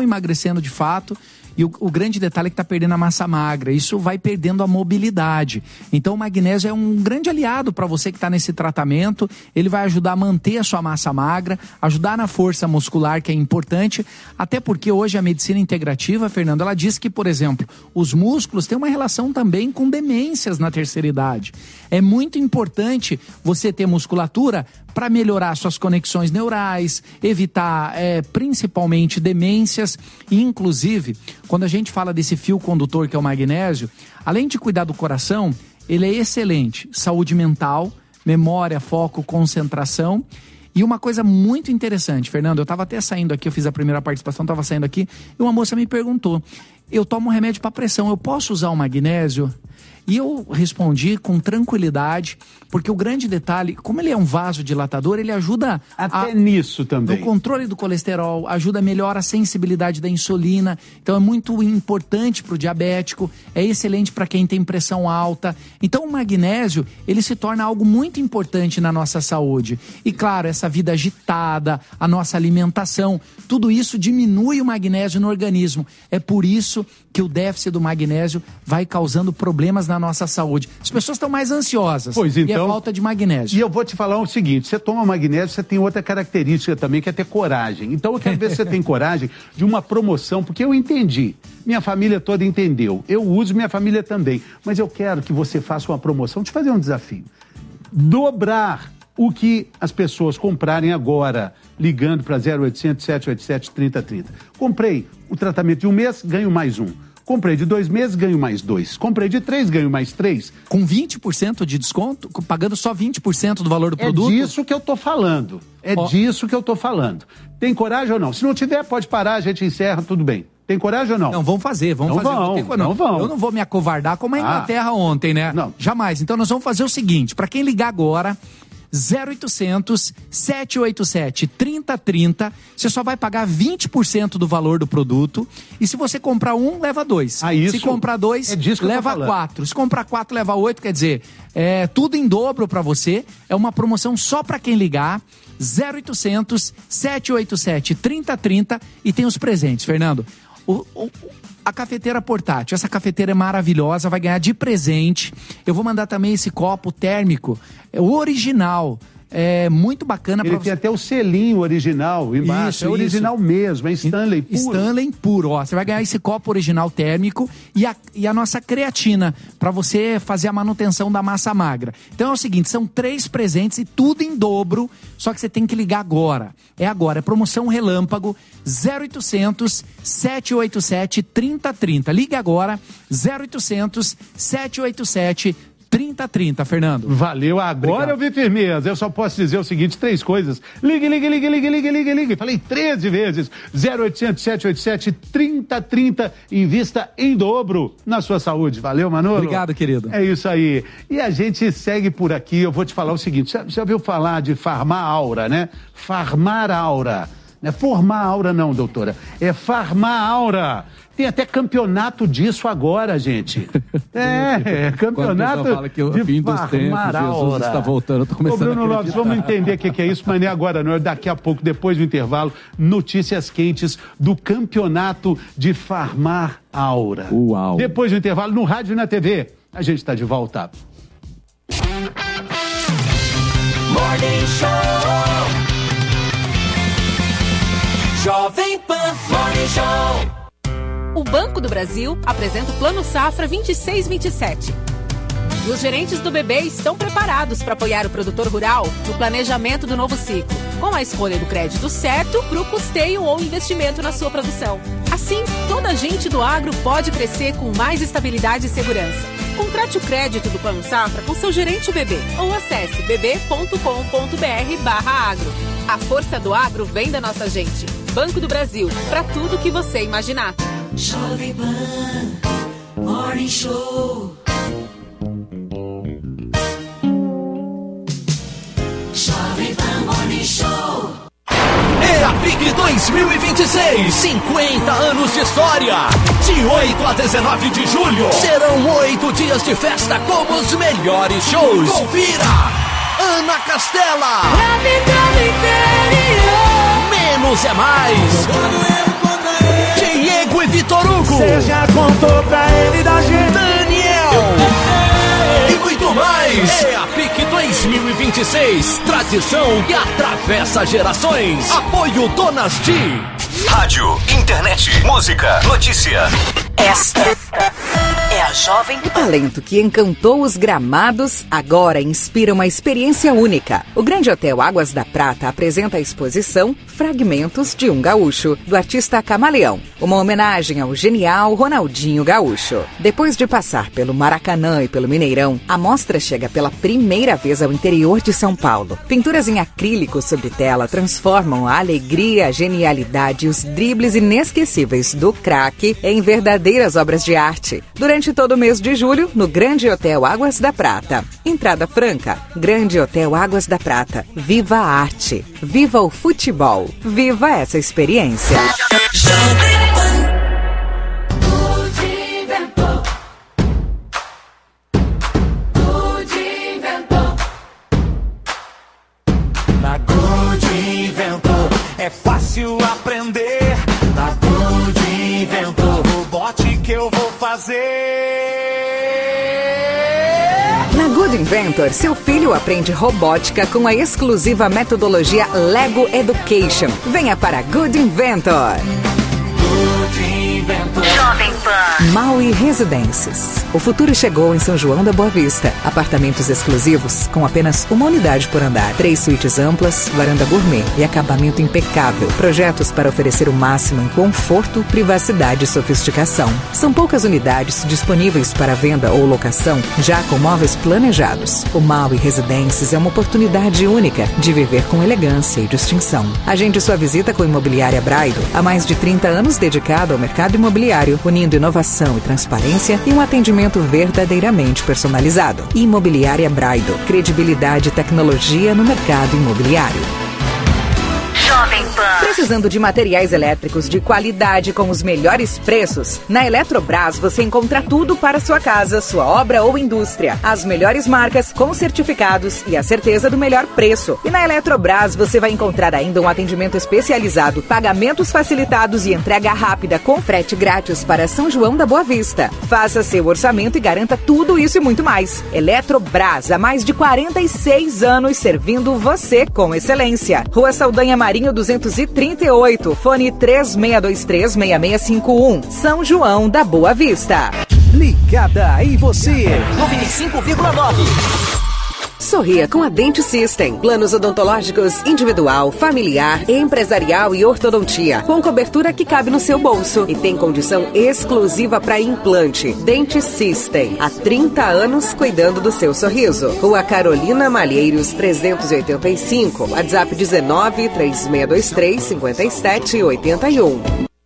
estão emagrecendo de fato. E o, o grande detalhe é que está perdendo a massa magra. Isso vai perdendo a mobilidade. Então o magnésio é um grande aliado para você que está nesse tratamento. Ele vai ajudar a manter a sua massa magra, ajudar na força muscular, que é importante. Até porque hoje a medicina integrativa, Fernando, ela diz que, por exemplo, os músculos têm uma relação também com demências na terceira idade. É muito importante você ter musculatura para melhorar suas conexões neurais, evitar é, principalmente demências. E, inclusive, quando a gente fala desse fio condutor que é o magnésio, além de cuidar do coração, ele é excelente. Saúde mental, memória, foco, concentração. E uma coisa muito interessante, Fernando, eu estava até saindo aqui, eu fiz a primeira participação, estava saindo aqui, e uma moça me perguntou, eu tomo um remédio para pressão, eu posso usar o magnésio? E eu respondi com tranquilidade, porque o grande detalhe, como ele é um vasodilatador, ele ajuda até a, nisso também. No controle do colesterol, ajuda a melhorar a sensibilidade da insulina. Então é muito importante para o diabético, é excelente para quem tem pressão alta. Então o magnésio, ele se torna algo muito importante na nossa saúde. E claro, essa vida agitada, a nossa alimentação, tudo isso diminui o magnésio no organismo. É por isso que o déficit do magnésio vai causando problemas na nossa saúde. As pessoas estão mais ansiosas. Pois então, e é falta de magnésio. E eu vou te falar o seguinte, você toma magnésio, você tem outra característica também, que é ter coragem. Então eu quero ver se você tem coragem de uma promoção, porque eu entendi. Minha família toda entendeu. Eu uso, minha família também. Mas eu quero que você faça uma promoção, te fazer um desafio. Dobrar o que as pessoas comprarem agora, ligando para zero oitocentos, sete oito sete, trinta trinta. Comprei o tratamento de um mês, ganho mais um. Comprei de dois meses, ganho mais dois. Comprei de três, ganho mais três. Com vinte por cento de desconto? Pagando só vinte por cento do valor do produto? É disso que eu tô falando. É oh. disso que eu tô falando. Tem coragem ou não? Se não tiver, pode parar, a gente encerra, tudo bem. Tem coragem ou não? Não, vamos fazer, vamos não fazer. Vão, não, não, não vão. Eu não vou me acovardar como a Inglaterra ah. ontem, né? Não. Jamais. Então nós vamos fazer o seguinte, para quem ligar agora, zero oitocentos, sete oito sete, trinta trinta, você só vai pagar vinte por cento do valor do produto, e se você comprar um, leva dois. Ah, isso se comprar dois, é leva quatro. Se comprar quatro, leva oito, quer dizer, é tudo em dobro para você, é uma promoção só para quem ligar, zero oitocentos, sete oito sete, trinta trinta, e tem os presentes, Fernando. O, o, a cafeteira portátil, essa cafeteira é maravilhosa, vai ganhar de presente. Eu vou mandar também esse copo térmico, é o original, é muito bacana. Ele pra tem você... até o selinho original embaixo, isso, é original isso. mesmo, é Stanley puro. Stanley puro, ó, você vai ganhar esse copo original térmico e a, e a nossa creatina, para você fazer a manutenção da massa magra. Então é o seguinte, são três presentes e tudo em dobro, só que você tem que ligar agora. É agora, é promoção relâmpago, zero oitocentos, sete oito sete, trinta trinta. Ligue agora, zero oitocentos, sete oito sete, trinta trinta, Fernando. Valeu, agora Obrigado. Eu vi firmeza. Eu só posso dizer o seguinte, três coisas. Ligue, ligue, ligue, ligue, ligue, ligue, ligue. Falei treze vezes. zero oitocentos, sete oito sete, trinta trinta. Invista em dobro na sua saúde. Valeu, Manolo? Obrigado, querido. É isso aí. E a gente segue por aqui. Eu vou te falar o seguinte. Você já ouviu falar de Farmar Aura, né? Farmar Aura. Não é formar aura não, doutora. É Farmar Aura. Tem até campeonato disso agora, gente. É, é campeonato fala que o de fim dos tempos, Jesus está voltando. Eu tô começando Ô, Bruno a Lopes, vamos entender o que, que é isso, mas nem agora, não é daqui a pouco, depois do intervalo, notícias quentes do campeonato de Farmar Aura. Uau. Depois do intervalo, no rádio e na T V, a gente está de volta. Morning Show. Jovem Pan Morning Show. O Banco do Brasil apresenta o Plano Safra vinte e seis vinte e sete. E os gerentes do B B estão preparados para apoiar o produtor rural no planejamento do novo ciclo, com a escolha do crédito certo para o custeio ou investimento na sua produção. Assim, toda a gente do agro pode crescer com mais estabilidade e segurança. Contrate o crédito do Plano Safra com seu gerente B B ou acesse bb ponto com ponto br barra agro. A força do agro vem da nossa gente. Banco do Brasil, para tudo que você imaginar. Jovem Pan Morning Show. Jovem Pan Morning Show. É a P I C dois mil e vinte e seis, cinquenta anos de história. De oito a dezenove de julho, serão oito dias de festa com os melhores shows. Confira! Ana Castela. Menos é mais. Você já contou pra ele da gente. Daniel! E muito mais! É a P I C dois mil e vinte e seis. Tradição que atravessa gerações. Apoio Donas de... Rádio, internet, música, notícia. Esta é a Jovem Pan. O talento que encantou os gramados agora inspira uma experiência única. O Grande Hotel Águas da Prata apresenta a exposição Fragmentos de um Gaúcho, do artista Camaleão. Uma homenagem ao genial Ronaldinho Gaúcho. Depois de passar pelo Maracanã e pelo Mineirão, a mostra chega pela primeira vez ao interior de São Paulo. Pinturas em acrílico sobre tela transformam a alegria, a genialidade e os dribles inesquecíveis do craque em verdadeiras obras de arte. Durante todo o mês de julho, no Grande Hotel Águas da Prata. Entrada franca. Grande Hotel Águas da Prata. Viva a arte. Viva o futebol. Viva essa experiência. Na Good Inventor é fácil aprender. Na Good Inventor, robote que eu vou fazer. Na Good Inventor, seu filho aprende robótica com a exclusiva metodologia Lego Education. Venha para Good Inventor. Good Inventor. Jovem Pan. Maui Residências. O futuro chegou em São João da Boa Vista. Apartamentos exclusivos com apenas uma unidade por andar. Três suítes amplas, varanda gourmet e acabamento impecável. Projetos para oferecer o máximo em conforto, privacidade e sofisticação. São poucas unidades disponíveis para venda ou locação, já com móveis planejados. O Maui Residências é uma oportunidade única de viver com elegância e distinção. Agende sua visita com a Imobiliária Braido. Há mais de trinta anos dedicado ao mercado imobiliário, unindo inovação e transparência e um atendimento verdadeiramente personalizado. Imobiliária Braido. Credibilidade e tecnologia no mercado imobiliário. Jovem Pan. Precisando de materiais elétricos de qualidade com os melhores preços? Na Eletrobras você encontra tudo para sua casa, sua obra ou indústria. As melhores marcas com certificados e a certeza do melhor preço. E na Eletrobras você vai encontrar ainda um atendimento especializado, pagamentos facilitados e entrega rápida com frete grátis para São João da Boa Vista. Faça seu orçamento e garanta tudo isso e muito mais. Eletrobras, há mais de quarenta e seis anos servindo você com excelência. Rua Saldanha Marinho duzentos e trinta e oito, fone três seis dois três, seis seis cinco um, São João da Boa Vista. Ligada em você, noventa e cinco vírgula nove. Sorria com a Dent System. Planos odontológicos individual, familiar, empresarial e ortodontia. Com cobertura que cabe no seu bolso. E tem condição exclusiva para implante. Dent System. Há trinta anos cuidando do seu sorriso. Rua Carolina Malheiros, trezentos e oitenta e cinco. WhatsApp dezenove, três seis dois três, cinco sete oito um.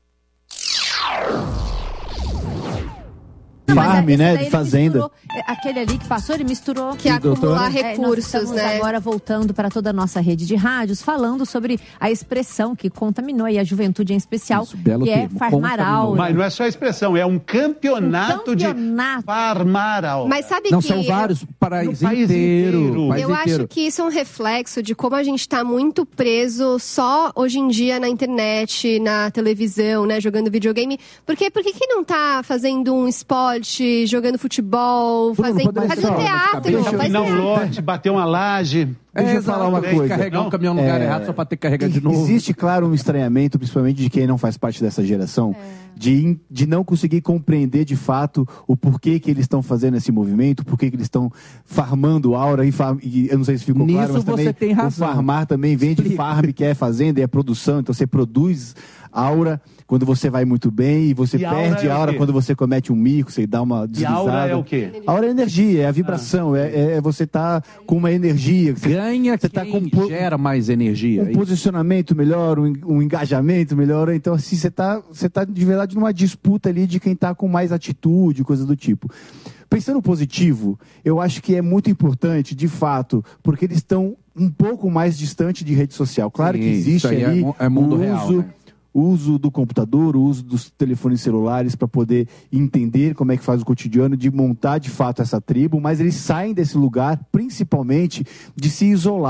Farm, né, de Ele fazenda. misturou- Aquele ali que passou, ele misturou. Que acumular É, nós recursos, estamos né? agora voltando para toda a nossa rede de rádios, falando sobre a expressão que contaminou aí a juventude em especial, belo que é termo, farmaral. Mas não é só a expressão, é um campeonato, Um de campeonato. farmaral. Mas sabe Não, que... são vários, o país, No país inteiro. inteiro. país Eu inteiro. acho que isso é um reflexo de como a gente está muito preso só hoje em dia na internet, na televisão, né, jogando videogame. Porque por que que não tá fazendo um esporte, jogando futebol, Bruno, fazendo, poderia fazendo ser, ó, teatro, deixa eu- faz Não, teatro. lote, bater uma laje. Deixa eu exato, falar uma tem que coisa. carregar Não? um caminhão no lugar É, errado só pra ter que carregar de novo. Existe, claro, um estranhamento, principalmente de quem não faz parte dessa geração, de, de não conseguir compreender de fato o porquê que eles estão fazendo esse movimento, porquê que eles estão farmando aura. E, far, e eu não sei se ficou Nisso claro, mas você também tem razão. o farmar também vem de Explica. farm, que é fazenda, é produção. Então você produz aura quando você vai muito bem e você E aura perde é o aura quê? quando você comete um mico, você dá uma E deslizada. aura é o quê? Aura é energia, é a vibração, é, é- é você tá com uma energia. Você, Ganha você quem tá com po- gera mais energia. um posicionamento melhor, um, um engajamento melhor. Então, assim, você tá, você tá de verdade numa disputa ali de quem tá com mais atitude, coisa do tipo. Pensando positivo, eu acho que é muito importante, de fato, porque eles estão um pouco mais distante de rede social. Claro Sim, que existe isso aí é ali mu- é mundo o real, uso, né? o uso do computador, o uso dos telefones celulares para poder entender como é que faz o cotidiano, de montar de fato essa tribo, mas eles saem desse lugar principalmente de se isolar,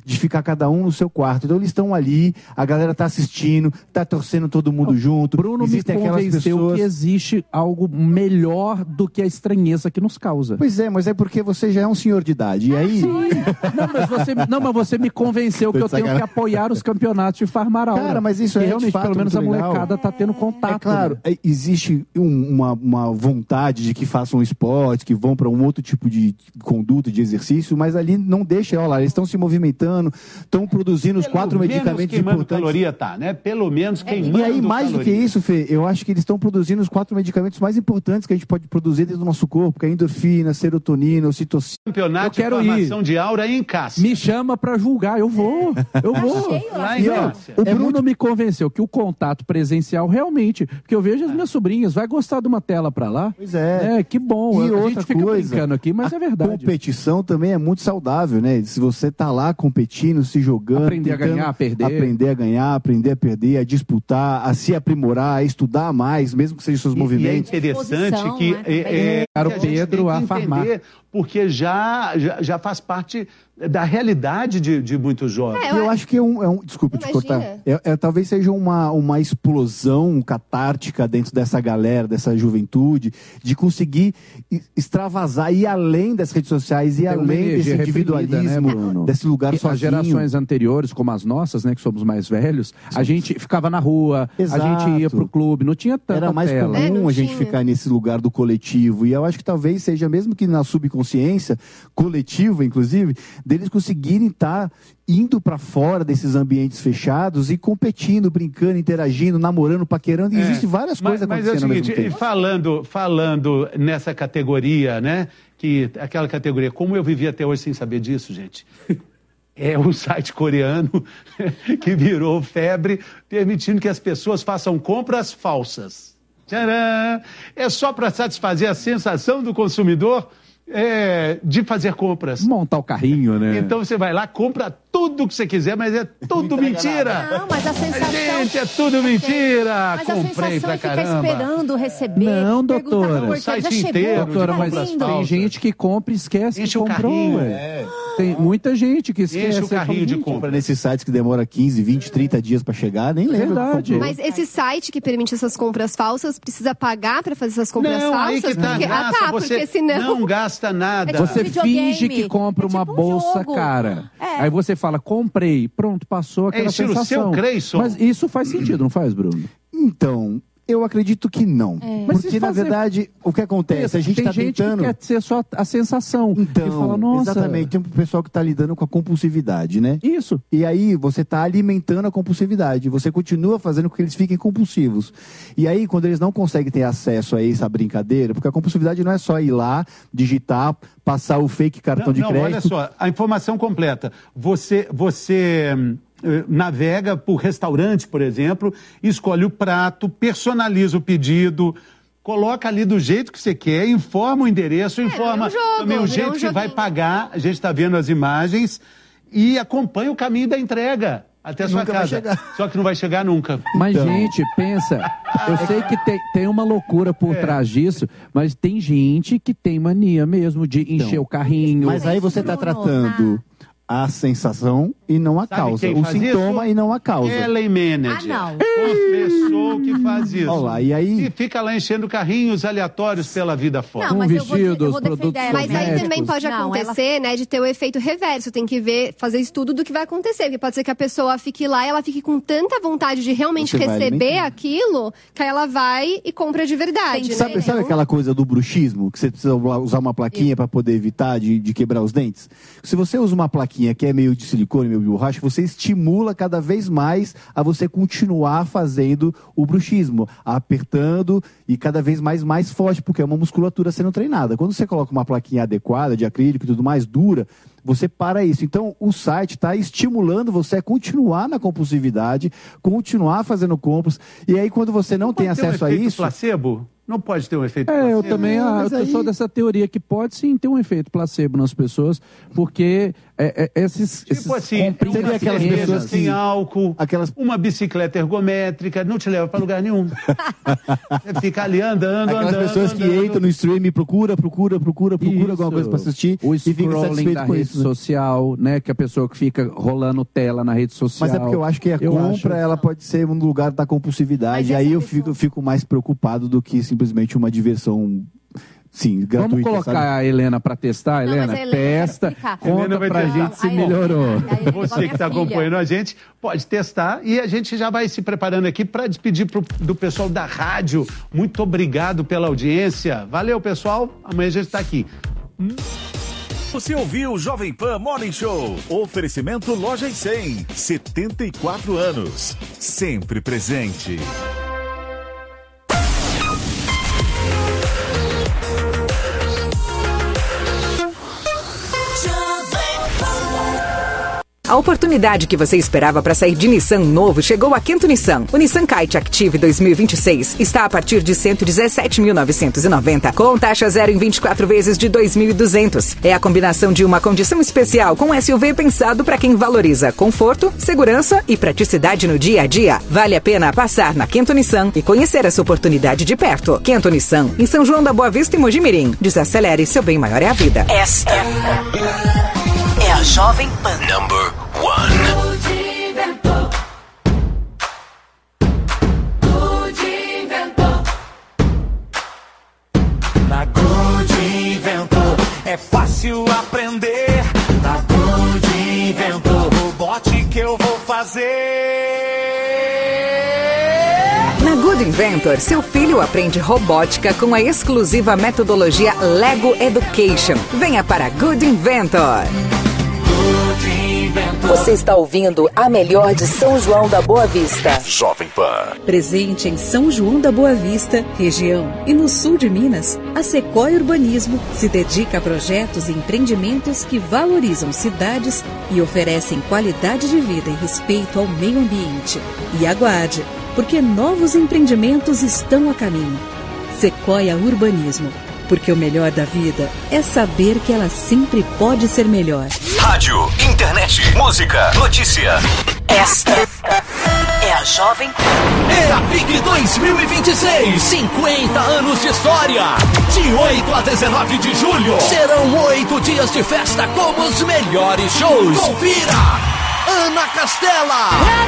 de ficar cada um no seu quarto. Então eles estão ali, a galera tá assistindo, tá torcendo todo mundo junto. Bruno me Existem aquelas convenceu pessoas... que existe algo melhor do que a estranheza que nos causa. Pois é, mas é porque você já é um senhor de idade. E aí... Não, mas você, não, mas você me convenceu que eu tenho que apoiar os campeonatos de Farmar Aura. Cara, mas isso que é realmente, de fato pelo menos a muito legal. molecada tá tendo contato. É claro, né? é, existe um- uma, uma vontade de que façam esporte, que vão para um outro tipo de conduta, de exercício, mas ali não deixa, olha lá, eles estão se movimentando, estão produzindo os quatro Pelo menos medicamentos queimando importantes. caloria tá, né? Pelo menos queimando E aí, mais do que caloria. isso, Fê, eu acho que eles estão produzindo os quatro medicamentos mais importantes que a gente pode produzir dentro do nosso corpo, que é a endorfina, serotonina, ocitocina. Campeonato Eu quero de formação ir. de aura em Cássio. Me chama pra julgar, eu vou, eu vou. Lá em E, ó, Cássio. o Bruno me convenceu que o contato presencial realmente, porque eu vejo as minhas sobrinhas, vai gostar de uma tela pra lá. Pois é. É, que bom. E a outra gente fica coisa, brincando aqui, mas a é verdade. competição também é muito saudável, né? Se você tá lá competindo, se jogando, Aprender a tentando ganhar, a perder. aprender a ganhar, aprender a perder, a disputar, a se aprimorar, a estudar mais, mesmo que sejam seus E- movimentos. E é interessante que, né? é, é, Cara, o que a gente Pedro tem que a farmar. entender, porque já, já, já faz parte da realidade de, de muitos jovens. E eu acho que é um, é um desculpa te Imagina. cortar, é, é, talvez seja uma, uma explosão catártica dentro dessa galera, dessa juventude, de conseguir e- extravasar, ir além das redes sociais, ir Tem uma além desse energia reprimida, individualismo, né, Bruno? desse lugar E sozinho. as gerações anteriores, como as nossas, né, que somos mais velhos, a gente ficava na rua, Exato. a gente ia pro clube, não tinha tanta Era mais tela. comum a gente ficar nesse lugar do coletivo. E eu acho que talvez seja, mesmo que na subconsciência, coletiva, inclusive, deles conseguirem estar indo para fora desses ambientes fechados e competindo, brincando, interagindo, namorando, paquerando. E É. Existem várias Mas- coisas mas é o acontecendo ao seguinte, mesmo e tempo. falando, falando nessa categoria, né? Que aquela categoria, como eu vivi até hoje sem saber disso, gente. É um site coreano que virou febre, permitindo que as pessoas façam compras falsas. Tcharam! É só para satisfazer a sensação do consumidor é, de fazer compras. Montar o carrinho, né? Então você vai lá, compra tudo que você quiser, mas é tudo mentira. Não, mas a sensação... Gente, é tudo mentira. Mas a Comprei sensação pra é ficar caramba. esperando receber. Não, perguntar doutora. pro O porteiro, site já chegou, inteiro, Doutora, tá mas vindo? tem gente que compra e esquece Enche que o comprou, carrinho. ué. É. Tem muita gente que esquece. Enche o carrinho de Gente, compra. Nesses sites que demora quinze, vinte, trinta dias para chegar, nem lembra. Verdade. Mas esse site que permite essas compras falsas precisa pagar pra fazer essas compras Não, aí falsas? que tá porque... a graça, Ah, tá, você porque senão... não gasta nada. É tipo Você videogame. finge que compra uma bolsa jogo. cara. É. Aí você fala, comprei. Pronto, passou aquela estilo sensação. seu Creyson. Mas isso faz sentido, não faz, Bruno? Então, eu acredito que não. É. Mas Porque, se na fazer- verdade, o que acontece? A gente Tem está gente tentando... que quer ser só a sensação. Então, e fala, nossa... exatamente, tem um pessoal que está lidando com a compulsividade, né? Isso. E aí você está alimentando a compulsividade, você continua fazendo com que eles fiquem compulsivos. E aí, quando eles não conseguem ter acesso a essa brincadeira, porque a compulsividade não é só ir lá, digitar, passar o fake cartão Não, de não, crédito. olha só, a informação completa. Você, você hum, eh, navega por restaurante, por exemplo, escolhe o prato, personaliza o pedido, coloca ali do jeito que você quer, informa o endereço, informa é um jogo, também o virou jeito um que você vai joguinho. pagar, a gente está vendo as imagens, e acompanha o caminho da entrega até a sua Nunca vai casa. chegar. Só que não vai chegar nunca. Mas, Então. gente, pensa, eu sei que tem, tem uma loucura por É. trás disso, mas tem gente que tem mania mesmo de encher o carrinho. Mas aí você está Bruno, tratando a sensação e não a Sabe causa. quem O faz sintoma isso? e não a causa. Ellen Manager. Ah, não. Confessou que faz isso. Olha lá, e aí... E fica lá enchendo carrinhos aleatórios pela vida fora. Não, Com mas eu vou, vestidos, eu vou defender produtos ela. Mas aí Médicos. também pode Não, acontecer, né, de ter o efeito reverso. Tem que ver, fazer estudo do que vai acontecer. Porque pode ser que a pessoa fique lá e ela fique com tanta vontade de realmente Você vai receber alimentando. aquilo, que aí ela vai e compra de verdade, né? Sabe, sabe aquela coisa do bruxismo? Que você precisa usar uma plaquinha para poder evitar de, de quebrar os dentes? Se você usa uma plaquinha que é meio de silicone, meio de borracha, você estimula cada vez mais a você continuar fazendo o bruxismo, apertando e cada vez mais mais forte, porque é uma musculatura sendo treinada. Quando você coloca uma plaquinha adequada, de acrílico e tudo mais, dura, você para isso. Então, o site está estimulando você a continuar na compulsividade, continuar fazendo compras, e aí quando você não, tem Pode ter um acesso a efeito isso... placebo? Não pode ter um efeito É, eu placebo? também Não, ah, mas eu aí- sou dessa teoria que pode sim ter um efeito placebo nas pessoas, porque é, é, esses, Tipo esses assim, seria aquelas pessoas sem álcool, aquelas... uma bicicleta ergométrica, não te leva para lugar nenhum. Você fica ali andando, aquelas andando. pessoas andando. que entram no stream e procura, procura, procura, procura Isso. alguma coisa para assistir o e fica satisfeito da com rede isso. Né? social, né? Que a pessoa que fica rolando tela na rede social. Mas é porque eu acho que a Eu compra, acho. ela pode ser um lugar da compulsividade. E aí eu fico, fico mais preocupado do que simplesmente uma diversão, sim, gratuita. Vamos colocar sabe? a Helena para testar, Não, Helena? mas a Helena Testa, vai explicar. conta Helena vai pra testar. gente se Aí, melhorou. aí, Você que está filha. acompanhando a gente, pode testar e a gente já vai se preparando aqui para despedir pro, do pessoal da rádio. Muito obrigado pela audiência. Valeu, pessoal. Amanhã a gente está aqui. Você ouviu o Jovem Pan Morning Show. Oferecimento Loja e cem. setenta e quatro anos. Sempre presente. A oportunidade que você esperava para sair de Nissan novo chegou a Kento Nissan. O Nissan Kite Active dois mil e vinte e seis está a partir de cento e dezessete mil novecentos e noventa, com taxa zero em vinte e quatro vezes de dois mil e duzentos. É a combinação de uma condição especial com S U V pensado para quem valoriza conforto, segurança e praticidade no dia a dia. Vale a pena passar na Kento Nissan e conhecer essa oportunidade de perto. Kento Nissan, em São João da Boa Vista e Mojimirim. Desacelere, seu bem maior é a vida. Esta é a Jovem Pan. Number one. Na Good Inventor é fácil aprender. Na Good Inventor, robot que eu vou fazer. Na Good Inventor, seu filho aprende robótica com a exclusiva metodologia Lego Education. Venha para Good Inventor. Você está ouvindo a melhor de São João da Boa Vista. Jovem Pan. Presente em São João da Boa Vista, região e no sul de Minas, a Sequoia Urbanismo se dedica a projetos e empreendimentos que valorizam cidades e oferecem qualidade de vida e respeito ao meio ambiente. E aguarde, porque novos empreendimentos estão a caminho. Sequoia Urbanismo, porque o melhor da vida é saber que ela sempre pode ser melhor. Rádio, internet, música, notícia. Esta é a Jovem Pan. É a P I C dois mil e vinte e seis, cinquenta anos de história. De oito a dezenove de julho, serão oito dias de festa com os melhores shows. Confira! Ana Castela.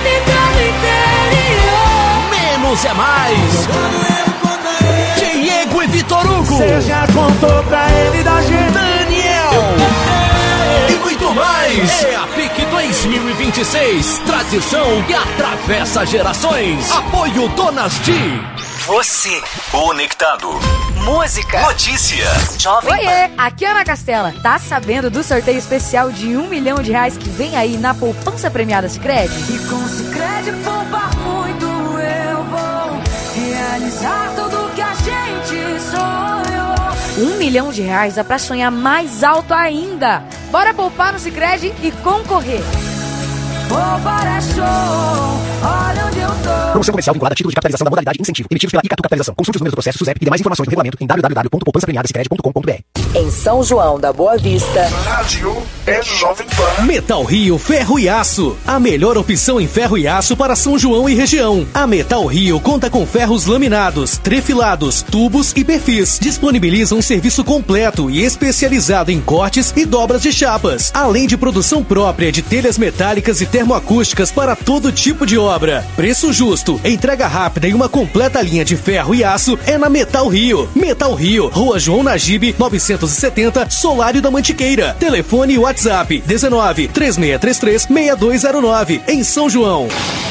Menos é mais. Diego e Vitor Hugo. Você já contou pra ele da gente. Daniel. E muito mais. É a P I C dois mil e vinte e seis. Tradição que atravessa gerações. Apoio Donas de... Você conectado. Música. Notícia. Jovem Oiê, aqui é a Ana Castela. Tá sabendo do sorteio especial de um milhão de reais que vem aí na poupança premiada Sicredi? E com Sicredi poupar muito eu vou realizar tudo que a gente sonhou. Um milhão de reais dá pra sonhar mais alto ainda. Bora poupar no Sicredi e concorrer. Poupar é show, olha onde eu tô. Promoção comercial vinculada a título de capitalização da modalidade incentivo, emitidos pela Icatu Capitalização. Consulte os números do processo SUSEP e demais informações no regulamento em w w w ponto poupança premiada sicredi ponto com ponto b r. Em São João da Boa Vista. Rádio é Jovem Pan. Metal Rio Ferro e Aço. A melhor opção em ferro e aço para São João e região. A Metal Rio conta com ferros laminados, trefilados, tubos e perfis. Disponibiliza um serviço completo e especializado em cortes e dobras de chapas. Além de produção própria de telhas metálicas e termoacústicas para todo tipo de obra. Preço justo, entrega rápida e uma completa linha de ferro e aço é na Metal Rio. Metal Rio, Rua João Nagibe, novecentos e setenta, Solário da Mantiqueira. Telefone e WhatsApp dezenove, três seis três três, seis dois zero nove, em São João.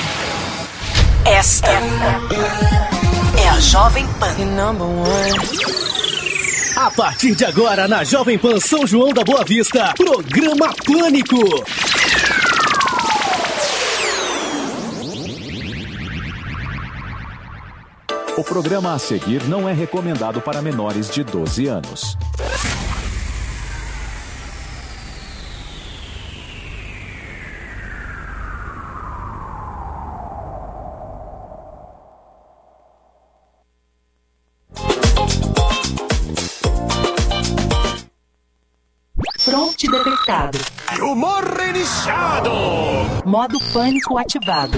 Esta é a Jovem Pan. A partir de agora, na Jovem Pan São João da Boa Vista, Programa Pânico. O programa a seguir não é recomendado para menores de doze anos. Pronto. Site detectado. Humor iniciado. Modo pânico ativado.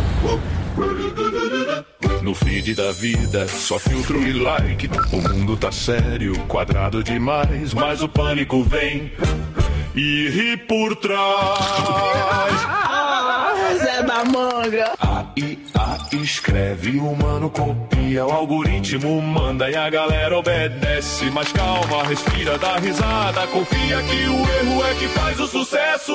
No feed da vida, só filtro e like. O mundo tá sério, quadrado demais. Mas o pânico vem e ri por trás. Zé da manga. A I A escreve, o humano copia, o algoritmo manda e a galera obedece. Mas calma, respira, dá risada, confia que o erro é que faz o sucesso.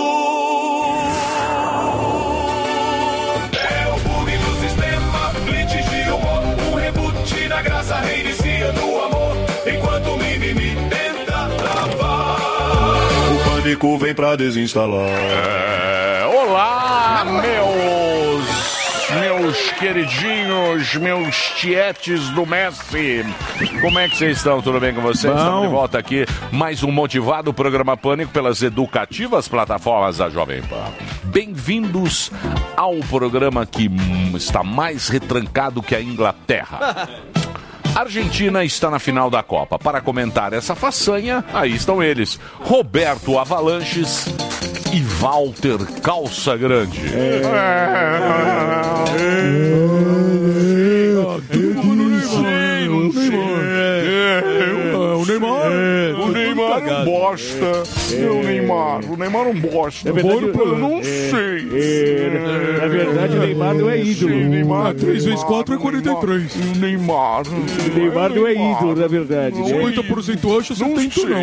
É o bug do sistema, glitch de humor, um reboot na graça, reinicia no amor, enquanto o mimimi tenta travar. O pânico vem pra desinstalar. É, olá, meus, meus queridinhos, meus tietes do Messi. Como é que vocês estão? Tudo bem com vocês? Bom. Estamos de volta aqui. Mais um motivado programa Pânico pelas educativas plataformas da Jovem Pan. Bem-vindos ao programa que hum, está mais retrancado que a Inglaterra. A Argentina está na final da Copa. Para comentar essa façanha, aí estão eles. Roberto Avalanches e Walter Calça Grande. É. O Neymar, o Neymar não bosta. O Neymar, o Neymar não bosta. É verdade, eu não é, sei. É, na verdade, o Neymar não é ídolo. Neymar, três vezes quatro é quarenta e três. O Neymar. O Neymar não é ídolo, na verdade. Né? cinquenta por cento acho, setenta por cento não.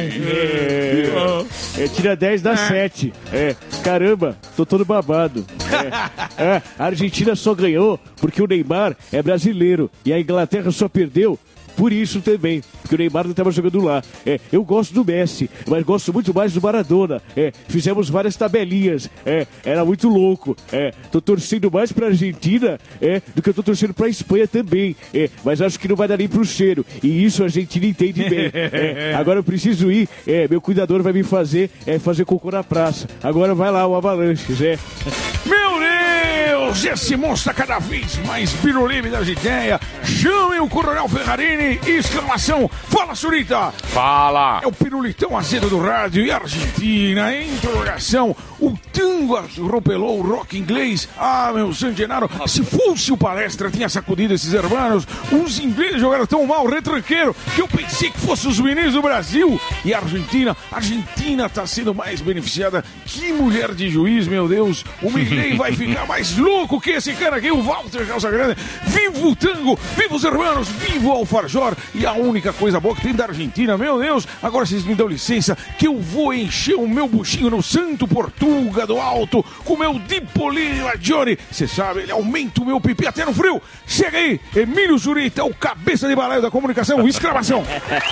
É, é, tira dez dá sete. É, caramba, tô todo babado. É, é, a Argentina só ganhou porque o Neymar é brasileiro e a Inglaterra só perdeu por isso também, porque o Neymar não estava jogando lá. É, eu gosto do Messi, mas gosto muito mais do Maradona. É, fizemos várias tabelinhas, é, era muito louco. É, tô torcendo mais pra Argentina é, do que eu tô torcendo pra Espanha também. É, mas acho que não vai dar nem pro cheiro. E isso a Argentina entende bem. É, agora eu preciso ir, é, meu cuidador vai me fazer é, fazer cocô na praça. Agora vai lá, o Avalanches. É. Meu Deus, esse monstro cada vez mais pirulime das ideias. Chamem o Coronel Ferrarini. Exclamação, fala, Surita! Fala! É o pirulitão azedo do rádio e Argentina, interrogação. O tango atropelou o rock inglês. Ah, meu San Genaro, se fosse o Palestra tinha sacudido esses hermanos. Os ingleses jogaram tão mal, retranqueiro, que eu pensei que fossem os meninos do Brasil. E a Argentina, a Argentina tá sendo mais beneficiada. Que mulher de juiz, meu Deus. O Milei vai ficar mais louco que esse cara aqui, o Walter Calça Grande. Viva o tango, viva os hermanos, viva o Alfajor. E a única coisa boa que tem da Argentina, meu Deus, agora vocês me dão licença que eu vou encher o meu buchinho no Santo Portuga do Alto com o meu Dipolino Johnny. Você sabe, ele aumenta o meu pipi até no frio. Chega aí, Emílio Zurita, o cabeça de balaio da comunicação, exclamação.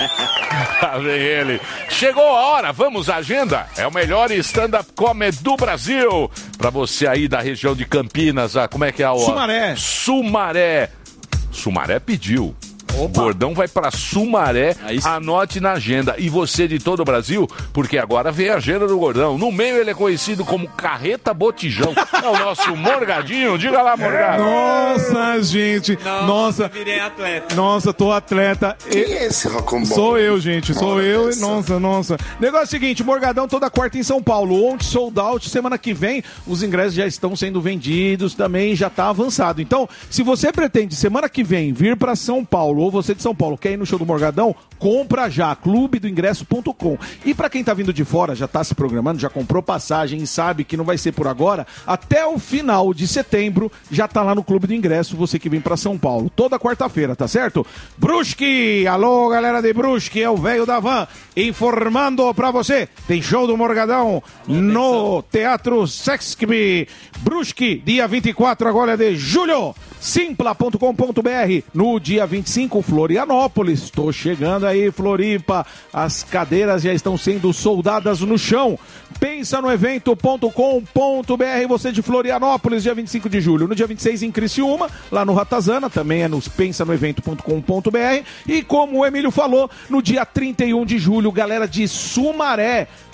Tá bem ele. Chegou a hora, vamos à agenda. É o melhor stand-up comedy do Brasil. Pra você aí da região de Campinas, ah, como é que é a hora? Sumaré. Sumaré. Sumaré pediu. O Gordão vai pra Sumaré, anote na agenda. E você de todo o Brasil, porque agora vem a agenda do Gordão. No meio ele é conhecido como Carreta Botijão. É o nosso Morgadinho. Diga lá, Morgado. Nossa, gente. Não, nossa. Eu virei atleta. Nossa, tô atleta. Quem é esse Rocambole? Sou eu, gente. Sou Bora eu. dessa. Nossa, nossa. Negócio é o seguinte, Morgadão toda quarta em São Paulo. Ontem sold out. Semana que vem os ingressos já estão sendo vendidos também. Já tá avançado. Então, se você pretende semana que vem vir pra São Paulo, ou você de São Paulo quer ir no show do Morgadão, compra já, clube do ingresso ponto com. E pra quem tá vindo de fora, já tá se programando, já comprou passagem e sabe que não vai ser por agora, até o final de setembro já tá lá no Clube do Ingresso, você que vem pra São Paulo, toda quarta-feira, tá certo? Brusque, alô galera de Brusque, é o velho da van, informando pra você, tem show do Morgadão no Teatro Sesc Brusque, dia vinte e quatro agora de julho, simpla ponto com ponto b r, no dia vinte e cinco, Florianópolis, estou chegando aí, Floripa, as cadeiras já estão sendo soldadas no chão, pensa no evento ponto com ponto b r, você de Florianópolis, dia vinte e cinco de julho, no dia vinte e seis em Criciúma, lá no Ratazana, também é nos pensa no evento ponto com ponto b r, e como o Emílio falou, no dia trinta e um de julho, galera de Sumaré,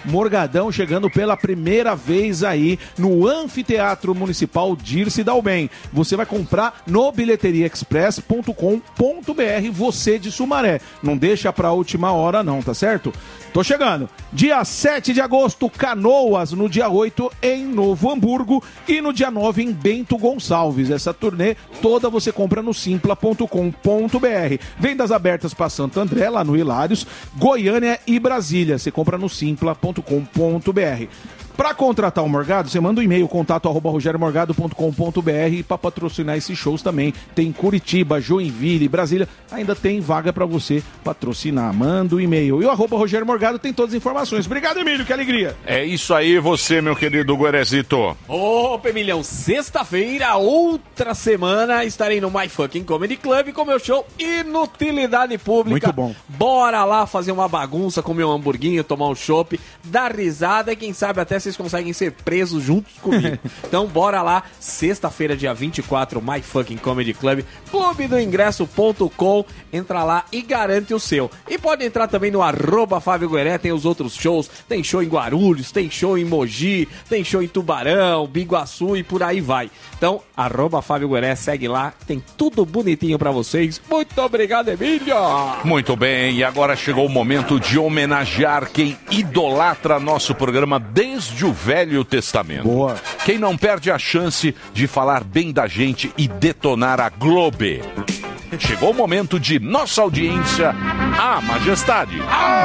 Morgadão chegando pela primeira vez aí no Anfiteatro Municipal Dirce Dalben. Você vai comprar no bilheteria express ponto com ponto b r, você de Sumaré. Não deixa pra última hora não, tá certo? Tô chegando. Dia sete de agosto, Canoas. No dia oito, em Novo Hamburgo. E no dia nove, em Bento Gonçalves. Essa turnê toda você compra no simpla ponto com ponto b r. Vendas abertas para Santo André, lá no Hilários, Goiânia e Brasília. Você compra no simpla ponto com ponto b r. Para contratar o Morgado, você manda um e-mail, contato arroba rogério morgado ponto com ponto b r, e para patrocinar esses shows também. Tem Curitiba, Joinville, Brasília. Ainda tem vaga para você patrocinar. Manda o um e-mail. E o arroba Rogério Morgado tem todas as informações. Obrigado, Emílio, que alegria. É isso aí, você, meu querido Guerezito. Opa, Emilhão, sexta-feira, outra semana, estarei no My Fucking Comedy Club com meu show Inutilidade Pública. Muito bom. Bora lá fazer uma bagunça, comer um hamburguinho, tomar um chopp, dar risada e quem sabe até vocês conseguem ser presos juntos comigo. Então bora lá, sexta-feira, dia vinte e quatro, My Fucking Comedy Club, clube do ingresso ponto com, entra lá e garante o seu. E pode entrar também no arroba Fábio Gueré, tem os outros shows, tem show em Guarulhos, tem show em Mogi, tem show em Tubarão, Biguaçu e por aí vai. Então, arroba Fábio Gueré, segue lá, tem tudo bonitinho pra vocês. Muito obrigado, Emílio! Muito bem, e agora chegou o momento de homenagear quem idolatra nosso programa desde o Velho Testamento. Boa. Quem não perde a chance de falar bem da gente e detonar a Globo. Chegou o momento de nossa audiência, a Majestade.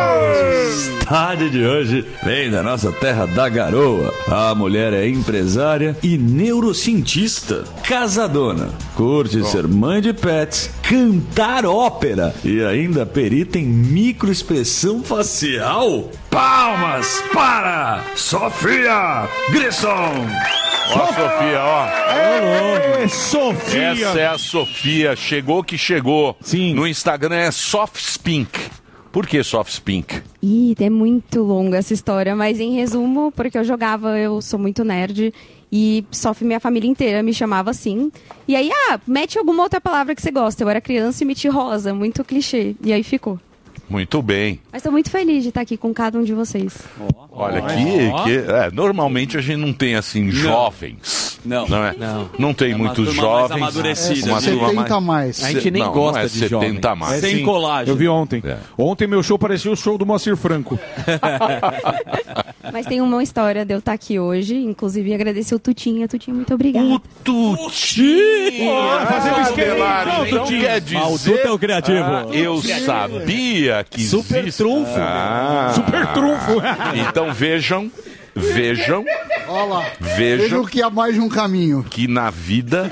Tarde de hoje vem da nossa terra da garoa. A mulher é empresária e neurocientista, casadona, curte ser mãe de pets, cantar ópera e ainda perita em microexpressão facial. Palmas para Sofia Grissom! Ó, Sofia, ó. É, Sofia. Essa é a Sofia. Chegou que chegou. Sim. No Instagram é Softspink. Por que Softspink? Ih, é muito longa essa história, mas em resumo, porque eu jogava, eu sou muito nerd e Sof, minha família inteira me chamava assim. E aí, ah, mete alguma outra palavra que você gosta. Eu era criança e meti rosa, muito clichê. E aí ficou. Muito bem. Mas estou muito feliz de estar aqui com cada um de vocês. Olha, que, que é, normalmente a gente não tem assim não. jovens. Não. Não é? Não. Não tem é muitos jovens. Amadurecida. Uma setenta mais. A gente nem não, gosta não é de jovem. setenta mais. É, Sem sim. colagem. Eu vi ontem. É. Ontem meu show parecia o show do Moacir Franco. Mas tem uma história de eu estar aqui hoje, inclusive agradecer o Tutinha. Tutinha, muito obrigada. O Tutinha! Ah, fazendo esquema. Então quer dizer... tão criativo. Ah, eu sabia que Super existe... trunfo. Ah. Super trunfo. Então vejam, vejam, Olha lá. vejam Vejam que há mais de um caminho. que na vida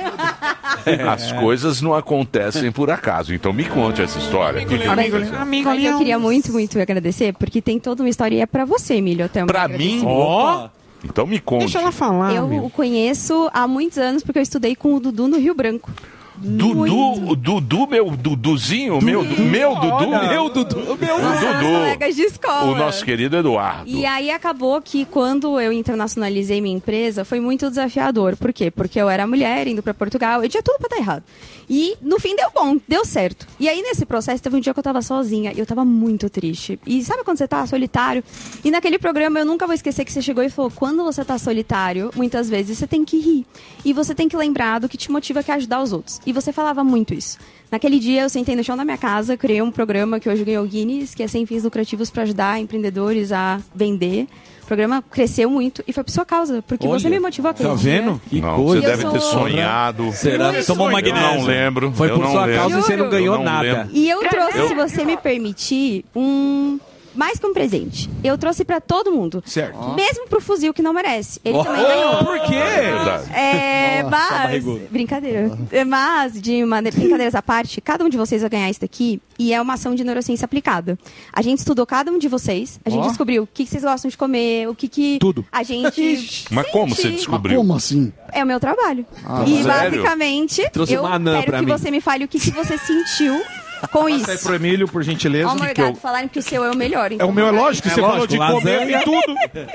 as coisas não acontecem por acaso. Então me conte essa história. Que que Mas, aconteceu? mas eu queria muito, muito agradecer, porque tem toda uma história e é pra você, Emílio. Até Pra mim? Ó. Então me conte. Deixa ela falar. Eu meu. o conheço há muitos anos, porque eu estudei com o Dudu no Rio Branco. Dudu, Dudu, meu Duduzinho, meu, meu Dudu, Meu Dudu. Meu o Meus Dudu, colegas de escola. o nosso querido Eduardo. E aí acabou que quando eu internacionalizei minha empresa, foi muito desafiador. Por quê? Porque eu era mulher, indo pra Portugal, eu tinha tudo pra dar errado. E no fim deu bom, deu certo. E aí nesse processo teve um dia que eu tava sozinha e eu tava muito triste. E sabe quando você tá solitário? E naquele programa eu nunca vou esquecer que você chegou e falou: quando você tá solitário, muitas vezes você tem que rir. E você tem que lembrar do que te motiva, que é ajudar os outros. E você falava muito isso. Naquele dia eu sentei no chão da minha casa, criei um programa que hoje ganhou o Guinness, que é sem fins lucrativos para ajudar empreendedores a vender. O programa cresceu muito e foi por sua causa, porque Olha, você me motivou a Tá vendo? Que não, você deve sou... ter sonhado. Será que tomou magnésio? Eu não lembro. Foi por eu não sua lembro. causa e você não ganhou Eu não nada. lembro. E eu trouxe, Eu- se você me permitir, um... mais que um presente. Eu trouxe pra todo mundo. Certo. Mesmo pro fuzil, que não merece. Ele Oh, também ganhou. por quê? Verdade. É, Tá mas... barrigudo. Brincadeira. É, Mas, de maneira, brincadeiras à parte, cada um de vocês vai ganhar isso daqui e é uma ação de neurociência aplicada. A gente estudou cada um de vocês, a gente Ó. descobriu o que, que vocês gostam de comer, o que que... Tudo. A gente... Mas como você sente. descobriu? Como assim? É o meu trabalho. Ah, e sério? basicamente, Trouxe eu uma anã quero pra que mim. você me fale o que, que você sentiu com isso. Passa aí pro Emílio, por gentileza. Ó, Que Morgado, eu- falaram que o seu é o melhor. É então o meu, é vai. lógico, É você lógico, falou de comer lasanha. e tudo.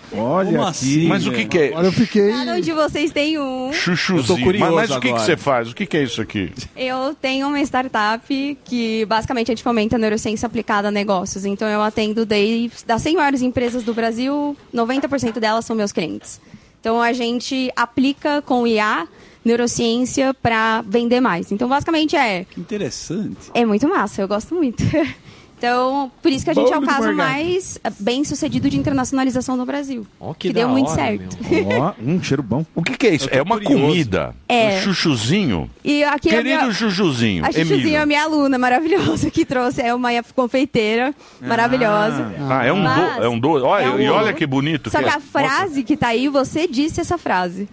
Olha Como aqui. assim, Mas o que que é? Agora eu fiquei... Cada um de vocês tem um. Chuchuzinho. Mas, mas o que, que você faz? O que, que é isso aqui? Eu tenho uma startup que basicamente a gente fomenta a neurociência aplicada a negócios. Então eu atendo desde das cem maiores empresas do Brasil, noventa por cento delas são meus clientes. Então a gente aplica com I A neurociência para vender mais. Então basicamente é... Que interessante. É muito massa, eu gosto muito. Então, por isso que a gente Bom é o do caso mercado. mais bem sucedido de internacionalização no Brasil. Oh, que deu muito certo. Ó, um cheiro bom. O que, que é isso? É uma curioso. comida. É. Um chuchuzinho. E aqui Querido a minha, chuchuzinho, a Chuchuzinha Emílio. é a minha aluna maravilhosa que trouxe. É uma confeiteira maravilhosa. Ah, é um Mas- do, é um do. Olha, é um e do- olha que bonito. Só que que é. a frase que tá aí, você disse essa frase.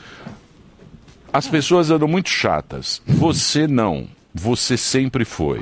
As pessoas andam muito chatas. Você não. Você sempre foi.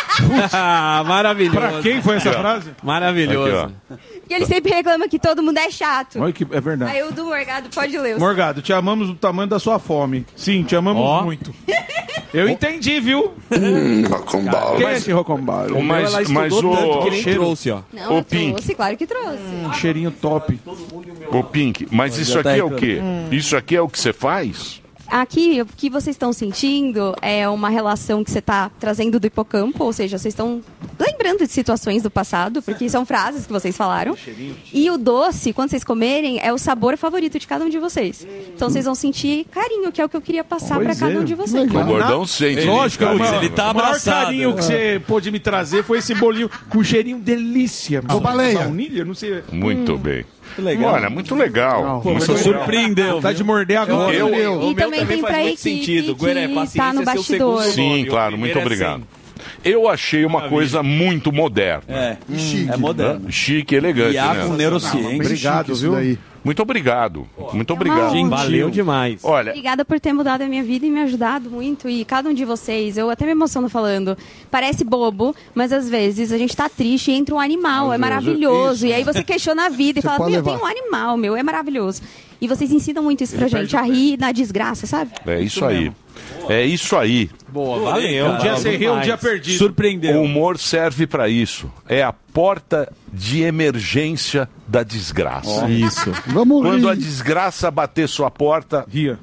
Ah, maravilhoso. Pra quem foi essa Aqui, ó. frase? Maravilhoso. Aqui, E ele sempre reclama que todo mundo é chato. Olha que é verdade. Aí o do Morgado pode ler. Morgado, te amamos do tamanho da sua fome. Sim, te amamos Ó. muito. Eu entendi, viu? Hum, Rocombal. Quem é esse Rocombalo? Ô, mas- Ela estudou mas o- tanto que nem cheiro. trouxe, ó. Não, Ô, eu Pink. trouxe, claro que trouxe. Um cheirinho top. Ô, Pink, mas isso aqui é o quê? Isso aqui é o que você faz? Aqui, o que vocês estão sentindo é uma relação que você está trazendo do hipocampo, ou seja, vocês estão lembrando de situações do passado, porque são frases que vocês falaram. E o doce, quando vocês comerem, é o sabor favorito de cada um de vocês. Então vocês vão sentir carinho, que é o que eu queria passar para Pois cada é. um de vocês. O gordão sente. Lógico, Ele- o maior- ele tá o maior abraçado. carinho que você pôde me trazer foi esse bolinho com cheirinho delícia. Ô, baleia. Baunilha, não sei. Muito bem. Que legal. Olha, muito legal. Pô, Muito você legal. surpreendeu. Tá de morder agora. Eu- O E meu também também tem faz pra muito equipe sentido. Gueré, que paciência tá no é seu bastidor. segundo Sim, nome, o claro, muito primeiro é obrigado. sem. Eu achei uma coisa muito moderna. É, Chique. é moderno. Chique, elegante, I A né? com neurociência. Obrigado, Chique isso viu? daí. Muito obrigado. Muito obrigado. Gentil. Valeu demais. Olha, Obrigada por ter mudado a minha vida e me ajudado muito. E cada um de vocês, eu até me emociono falando. Parece bobo, mas às vezes a gente tá triste e entra um animal, é maravilhoso. E aí você questiona a vida e Você fala, pode meu, levar. tem um animal, meu, é maravilhoso. E vocês ensinam muito isso pra gente, a rir na desgraça, sabe? é isso aí. É isso aí. Boa, valeu. Um dia você riu, um dia perdido. Surpreendeu. O humor serve pra isso. É a porta de emergência da desgraça. Isso. Vamos Quando a rir. desgraça bater sua porta, Ria.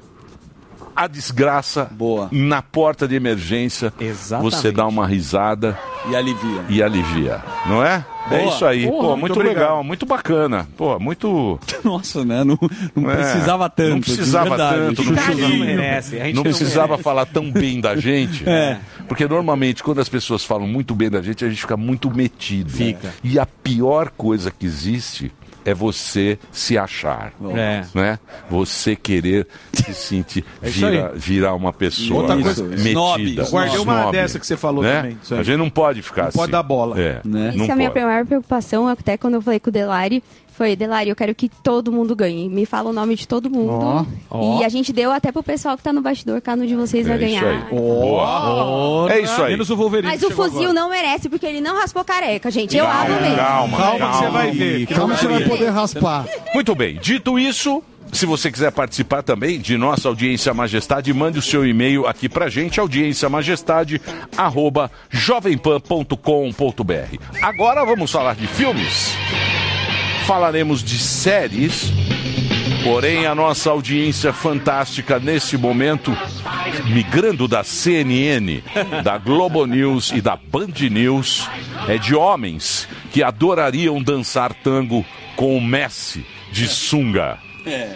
a desgraça Boa. na porta de emergência, Exatamente. você dá uma risada E alivia. e alivia, não é? É Boa. isso aí. Porra, Pô, muito muito obrigado. legal, muito bacana. Pô, muito. Nossa, né? Não, não É, precisava tanto. Não precisava de verdade. tanto, não, Não precisava, merece, a gente não não precisava merece. falar tão bem da gente. É. Porque normalmente, quando as pessoas falam muito bem da gente, a gente fica muito metido. Fica. E a pior coisa que existe é você se achar. É. Né? Você querer se sentir, É isso aí. vira, virar uma pessoa Outra coisa- metida. Snob. Eu guardei uma Snob. dessa que você falou Né? também. Isso aí. A gente não pode ficar Não assim. pode dar bola. É. Né? Isso Não é a minha pode. maior preocupação, até quando eu falei com o Delari, foi, Delari, eu quero que todo mundo ganhe. Me fala o nome de todo mundo. Ó. E a gente deu até pro pessoal que tá no bastidor, cada um de vocês vai É isso ganhar. aí. Boa. É isso aí. Menos o Wolverine. Mas o chegou fuzil agora. não merece, porque ele não raspou careca, gente. Eu abro mesmo. Calma, Calma que você vai ver. Calma que você vai poder raspar. Muito bem, dito isso, se você quiser participar também de nossa Audiência Majestade, mande o seu e-mail aqui pra gente, audienciamajestade arroba jovempan ponto com ponto br. Agora vamos falar de filmes, falaremos de séries, porém a nossa audiência fantástica nesse momento, migrando da C N N, da Globo News e da Band News, é de homens que adorariam dançar tango com o Messi de sunga. É.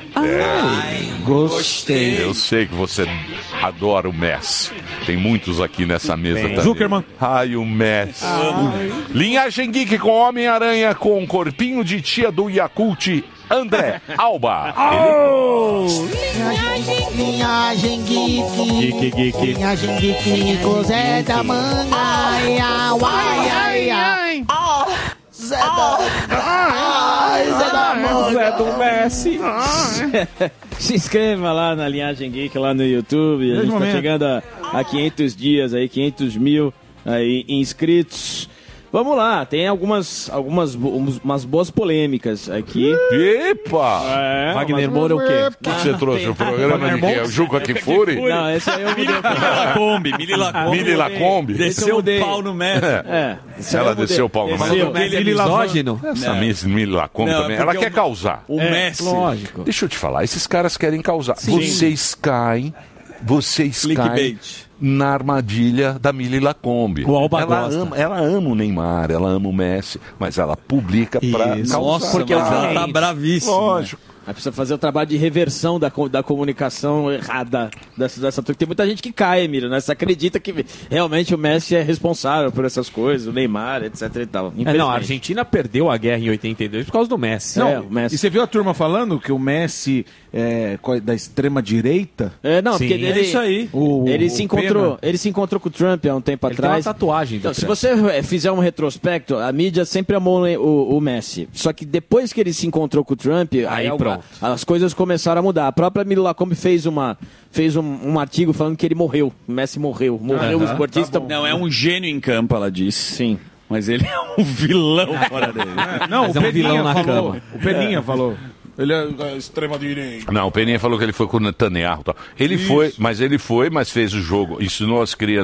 Gostei. Eu sei que você adora o Messi. Tem muitos aqui nessa mesa também. Zuckerman. Ai, o Messi. Linhagem Geek com Homem-Aranha com corpinho de tia do Yakult, André Alba. Linhagem geek, Geek, geek. linhagem geek, com Zé da Manga, ai, ai, ai, ai, Zé da, ai, Zé da Manga. Zé do Messi. Se inscreva lá na Linhagem Geek, lá no YouTube. A gente tá momento. chegando a, a quinhentos dias aí, quinhentos mil aí inscritos. Vamos lá, tem algumas, algumas bo- umas boas polêmicas aqui. Epa! É, Wagner mas- Moura o quê? O que que você trouxe? O programa de quê? É o Juca Kfouri? Não, esse aí eu mudei. Lacombe, Mili Lacombe. Mili Lacombe. Desceu o pau no Messi. É. Ela desceu o pau no Messi. Messi. Ele é misógino? Essa Não. Miss Mili Lacombe Não, também. Ela porque quer o- causar. o É, Messi- Lógico. Deixa eu te falar, esses caras querem causar. Sim. Vocês caem, vocês caem Clickbait. na armadilha da Mili Lacombe. O Alba ela, gosta. ama, ela ama o Neymar, ela ama o Messi, mas ela publica pra Isso. causar. Nossa, porque ela tá bravíssima. Lógico. Aí precisa fazer o trabalho de reversão da, co- da comunicação errada dessa, dessa turma. Tem muita gente que cai, Emílio, né? Você acredita que realmente o Messi é responsável por essas coisas, o Neymar, etc e tal. É, não, a Infelizmente. Argentina perdeu a guerra em oitenta e dois por causa do Messi. Não, É, o Messi. E você viu a turma falando que o Messi é co- da extrema direita? É, não, Sim, porque ele, é isso aí. O- ele o se encontrou, Pena. ele se encontrou com o Trump há um tempo Ele tem uma atrás. tatuagem do Então, se Trump. você eh, fizer um retrospecto, a mídia sempre amou o, o Messi. Só que depois que ele se encontrou com o Trump, aí, algo- pronto. as coisas começaram a mudar. A própria Mili Lacombe fez uma fez um, um artigo falando que ele morreu. O Messi morreu, morreu o Aham. esportista. Não, é um gênio em campo, ela disse. Sim. Mas ele é um vilão fora dele. Não, Mas o é um Peninha vilão na falou. cama. O Peninha É. falou. Ele é da extrema direita. Não, o Peninha falou que ele foi com o Netanyahu. e tal. Ele foi, mas ele foi, mas fez o jogo. Ensinou as crianças